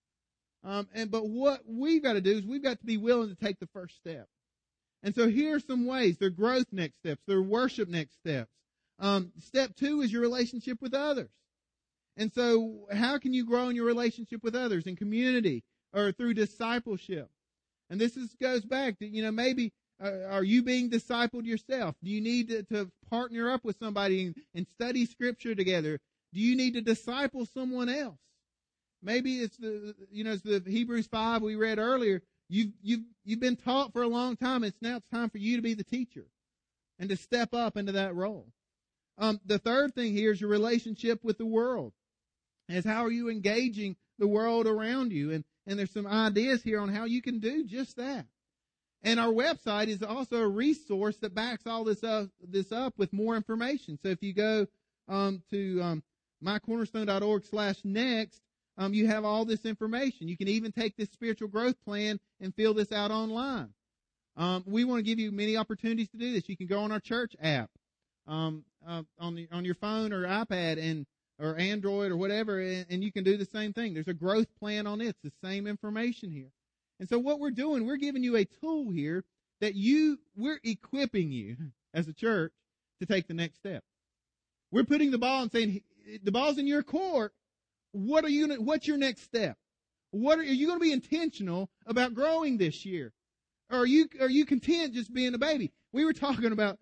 But what we've got to do is we've got to be willing to take the first step. And so here are some ways. They're growth next steps. They're worship next steps. Step 2 is your relationship with others. And so how can you grow in your relationship with others in community or through discipleship? And this goes back to, maybe are you being discipled yourself? Do you need to partner up with somebody and study Scripture together? Do you need to disciple someone else? Maybe it's the Hebrews 5 we read earlier. You've been taught for a long time. It's time for you to be the teacher and to step up into that role. The third thing here is your relationship with the world. Is how are you engaging the world around you? And there's some ideas here on how you can do just that. And our website is also a resource that backs all this up with more information. So if you go to mycornerstone.org/next, you have all this information. You can even take this spiritual growth plan and fill this out online. We want to give you many opportunities to do this. You can go on our church app on your phone or iPad or Android or whatever, and you can do the same thing. There's a growth plan on it. It's the same information here. And so what we're doing, we're giving you a tool here that we're equipping you as a church to take the next step. We're putting the ball and saying, the ball's in your court. What's your next step? Are you going to be intentional about growing this year? Or are you content just being a baby? We were talking about,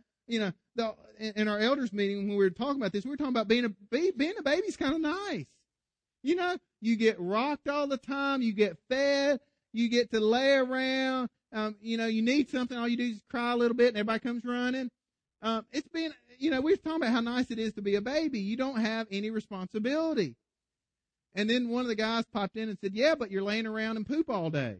in our elders meeting when we were talking about this, we were talking about being a baby's kind of nice. You get rocked all the time, you get fed, you get to lay around, you need something, all you do is cry a little bit and everybody comes running. We were talking about how nice it is to be a baby. You don't have any responsibility. And then one of the guys popped in and said, yeah, but you're laying around and poop all day.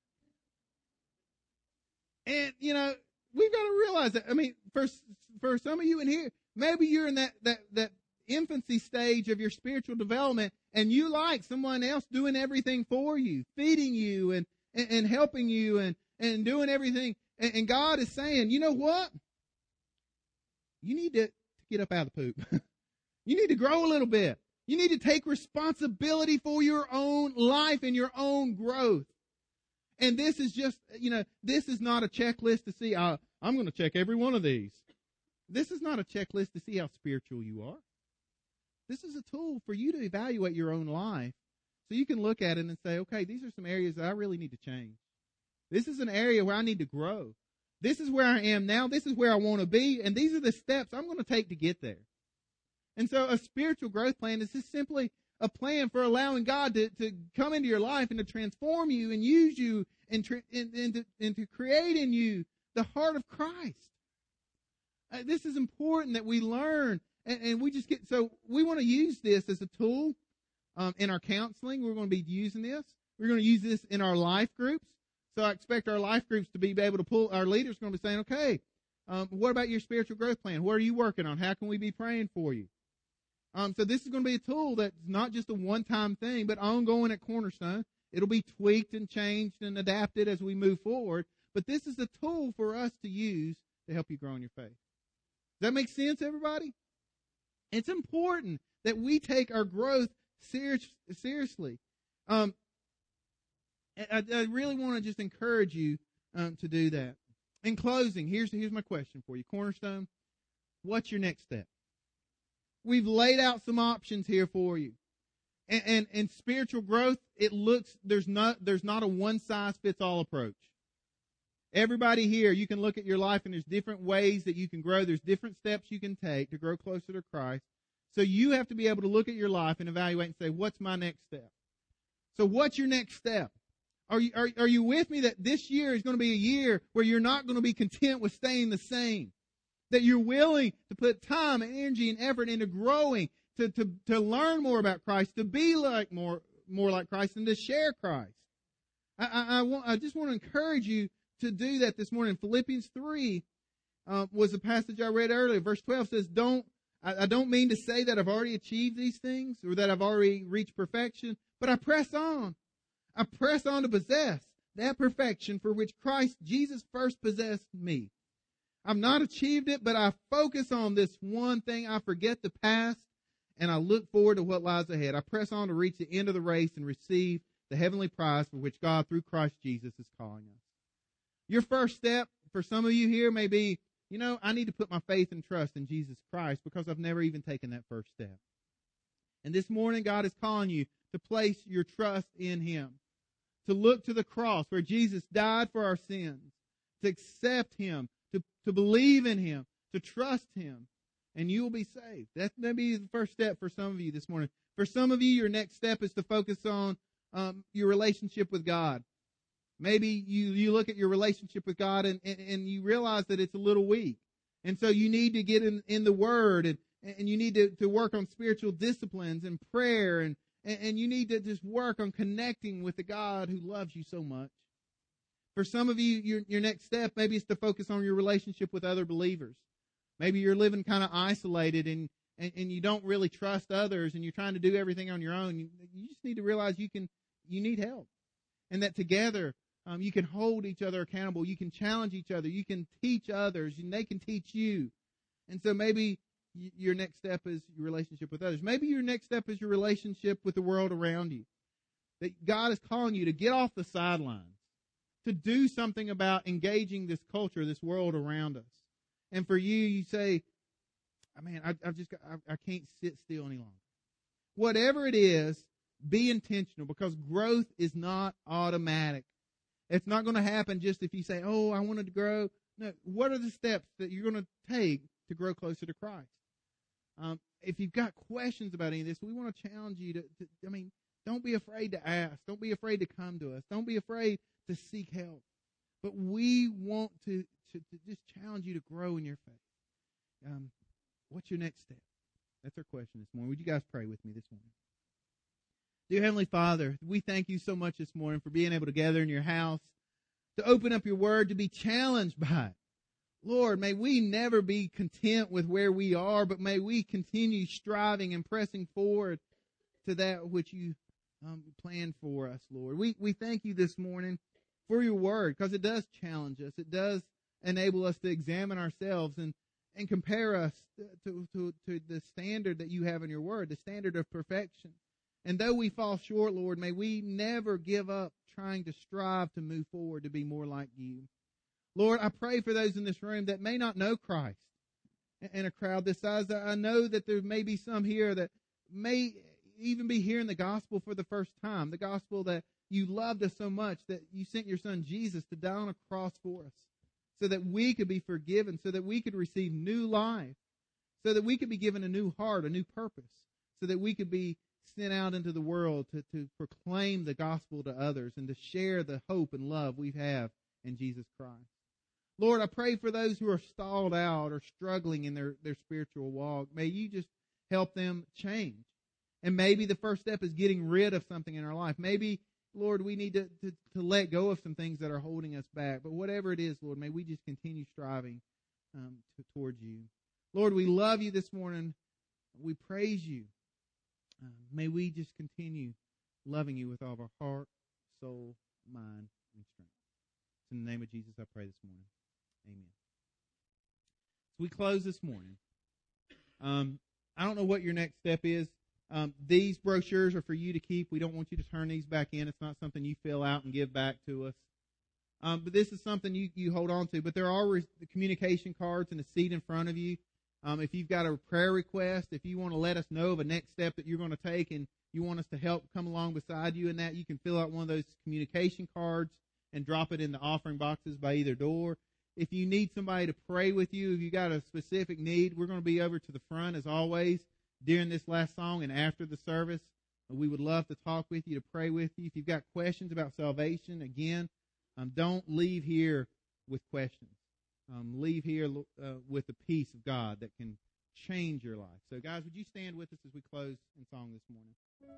And, we've got to realize that. I mean, for some of you in here, maybe you're in that infancy stage of your spiritual development and you like someone else doing everything for you, feeding you and helping you and doing everything. And God is saying, you know what? You need to get up out of the poop. You need to grow a little bit. You need to take responsibility for your own life and your own growth. And this is just, this is not a checklist to see, I'm going to check every one of these. This is not a checklist to see how spiritual you are. This is a tool for you to evaluate your own life so you can look at it and say, okay, these are some areas that I really need to change. This is an area where I need to grow. This is where I am now. This is where I want to be. And these are the steps I'm going to take to get there. And so a spiritual growth plan is just simply a plan for allowing God to come into your life and to transform you and use you and to create in you the heart of Christ. This is important that we learn. And we just we want to use this as a tool in our counseling. We're going to be using this. We're going to use this in our life groups. So I expect our life groups to be able to pull, our leaders are going to be saying, okay, what about your spiritual growth plan? What are you working on? How can we be praying for you? So this is going to be a tool that's not just a one-time thing, but ongoing at Cornerstone. It'll be tweaked and changed and adapted as we move forward. But this is a tool for us to use to help you grow in your faith. Does that make sense, everybody? It's important that we take our growth seriously. I really want to just encourage you to do that. In closing, here's my question for you. Cornerstone, what's your next step? We've laid out some options here for you. And spiritual growth, there's not a one-size-fits-all approach. Everybody here, you can look at your life and there's different ways that you can grow. There's different steps you can take to grow closer to Christ. So you have to be able to look at your life and evaluate and say, what's my next step? So what's your next step? Are you with me that this year is going to be a year where you're not going to be content with staying the same? That you're willing to put time and energy and effort into growing, to learn more about Christ, to be like more like Christ, and to share Christ. I just want to encourage you to do that this morning. Philippians 3 was the passage I read earlier. Verse 12 says, I don't mean to say that I've already achieved these things or that I've already reached perfection, but I press on. I press on to possess that perfection for which Christ Jesus first possessed me. I've not achieved it, but I focus on this one thing. I forget the past, and I look forward to what lies ahead. I press on to reach the end of the race and receive the heavenly prize for which God, through Christ Jesus, is calling us. Your first step for some of you here may be, I need to put my faith and trust in Jesus Christ because I've never even taken that first step. And this morning, God is calling you to place your trust in Him, to look to the cross where Jesus died for our sins, to accept Him, to believe in Him, to trust Him, and you will be saved. That may be the first step for some of you this morning. For some of you, your next step is to focus on your relationship with God. Maybe you look at your relationship with God and you realize that it's a little weak. And so you need to get in the Word and you need to work on spiritual disciplines and prayer and you need to just work on connecting with the God who loves you so much. For some of you, your next step maybe is to focus on your relationship with other believers. Maybe you're living kind of isolated and you don't really trust others and you're trying to do everything on your own. You just need to realize you need help. And that together, you can hold each other accountable. You can challenge each other. You can teach others and they can teach you. And so maybe your next step is your relationship with others. Maybe your next step is your relationship with the world around you. That God is calling you to get off the sidelines, to do something about engaging this culture, this world around us. And for you say, I can't sit still any longer. Whatever it is, be intentional because growth is not automatic. It's not going to happen just if you say, I wanted to grow. No, what are the steps that you're going to take to grow closer to Christ? If you've got questions about any of this, we want to challenge you to don't be afraid to ask. Don't be afraid to come to us. Don't be afraid to seek help. But we want to just challenge you to grow in your faith. What's your next step? That's our question this morning. Would you guys pray with me this morning? Dear Heavenly Father, we thank you so much this morning for being able to gather in your house, to open up your word, to be challenged by it. Lord, may we never be content with where we are, but may we continue striving and pressing forward to that which you planned for us, Lord. We thank you this morning for your word because it does challenge us. It does enable us to examine ourselves and compare us to the standard that you have in your word, the standard of perfection. And though we fall short, Lord, may we never give up trying to strive to move forward to be more like you. Lord, I pray for those in this room that may not know Christ. In a crowd this size, I know that there may be some here that may even be hearing the gospel for the first time, the gospel that you loved us so much that you sent your son Jesus to die on a cross for us so that we could be forgiven, so that we could receive new life, so that we could be given a new heart, a new purpose, so that we could be sent out into the world to proclaim the gospel to others and to share the hope and love we have in Jesus Christ. Lord, I pray for those who are stalled out or struggling in their spiritual walk. May you just help them change. And maybe the first step is getting rid of something in our life. Maybe, Lord, we need to let go of some things that are holding us back. But whatever it is, Lord, may we just continue striving towards you. Lord, we love you this morning. We praise you. May we just continue loving you with all of our heart, soul, mind, and strength. It's in the name of Jesus I pray this morning. Amen. So we close this morning. I don't know what your next step is. These brochures are for you to keep. We don't want you to turn these back in. It's not something you fill out and give back to us. But this is something you hold on to. But there are the communication cards and a seat in front of you. If you've got a prayer request, if you want to let us know of a next step that you're going to take and you want us to help come along beside you in that, you can fill out one of those communication cards and drop it in the offering boxes by either door. If you need somebody to pray with you, if you got a specific need, we're going to be over to the front as always during this last song and after the service. We would love to talk with you, to pray with you. If you've got questions about salvation, again, don't leave here with questions. Leave here with the peace of God that can change your life. So, guys, would you stand with us as we close in song this morning?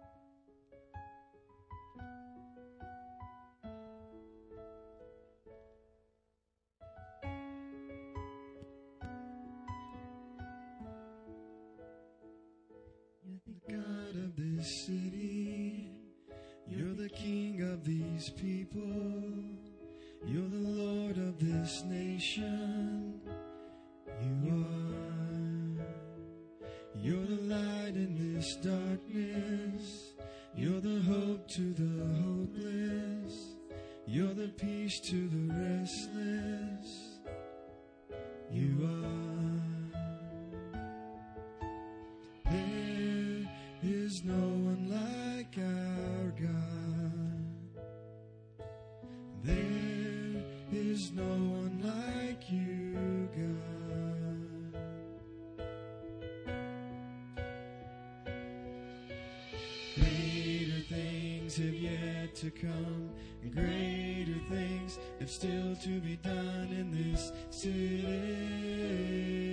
You're the God of this city. You're the King of these people. You're the Lord of this nation. You are. You're the light in this darkness. You're the hope to the hopeless. You're the peace to the restless. You are. There is no one like our God. There is no one like you, God. Greater things have yet to come, and greater things have still to be done in this city.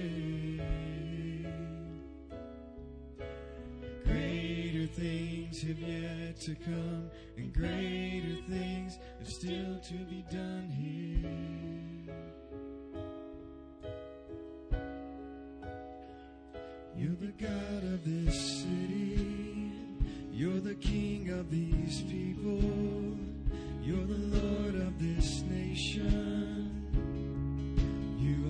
Greater things have yet to come, and greater things have still to be done here. You're the God of this city. You're the King of these people. You're the Lord of this nation. You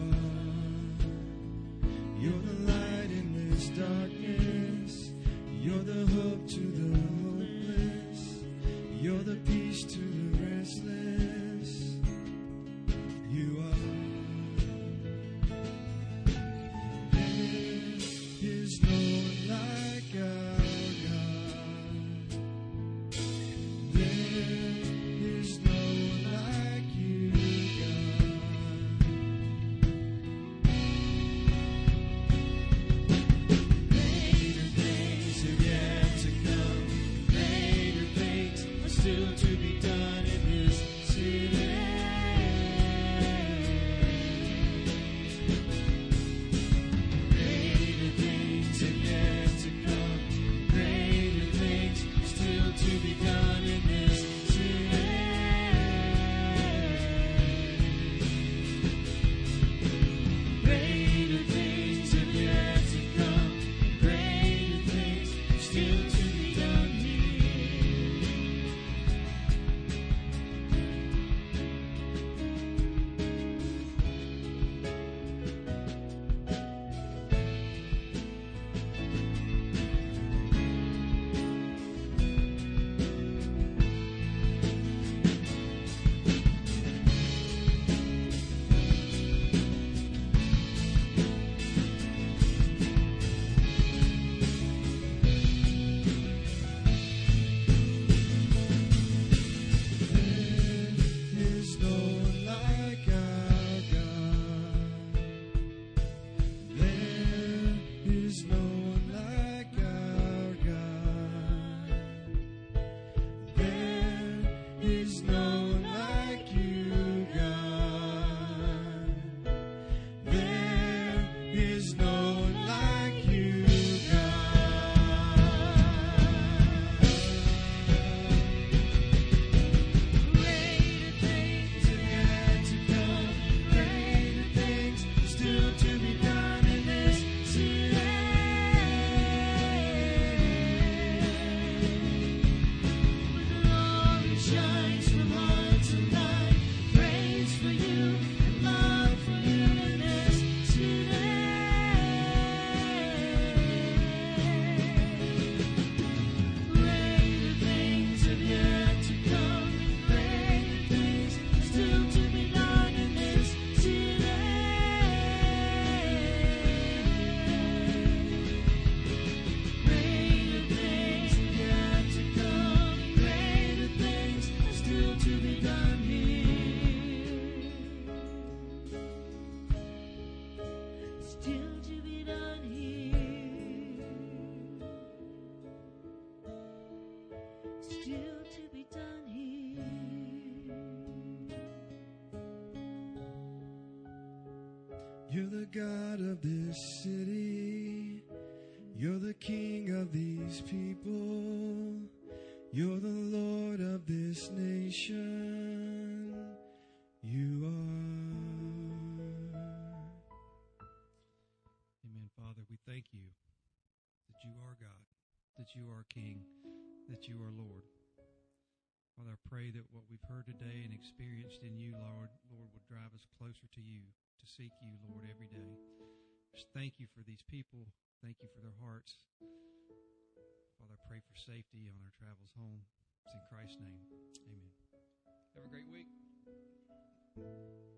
are. You're the light in this darkness. You're the hope to the hopeless. You're the peace to the restless. You are. There is no one like our God. There is no one like you, God. Greater things have yet to come. You're the God of this city. You're the King of these people. You're the Lord of this nation. You are. Amen, Father. We thank you that you are God, that you are King, that you are Lord. Father, I pray that what we've heard today and experienced in you, Lord, will drive us closer to you, to seek you, Lord, every day. Just thank you for these people. Thank you for their hearts. Father, I pray for safety on our travels home. It's in Christ's name. Amen. Have a great week.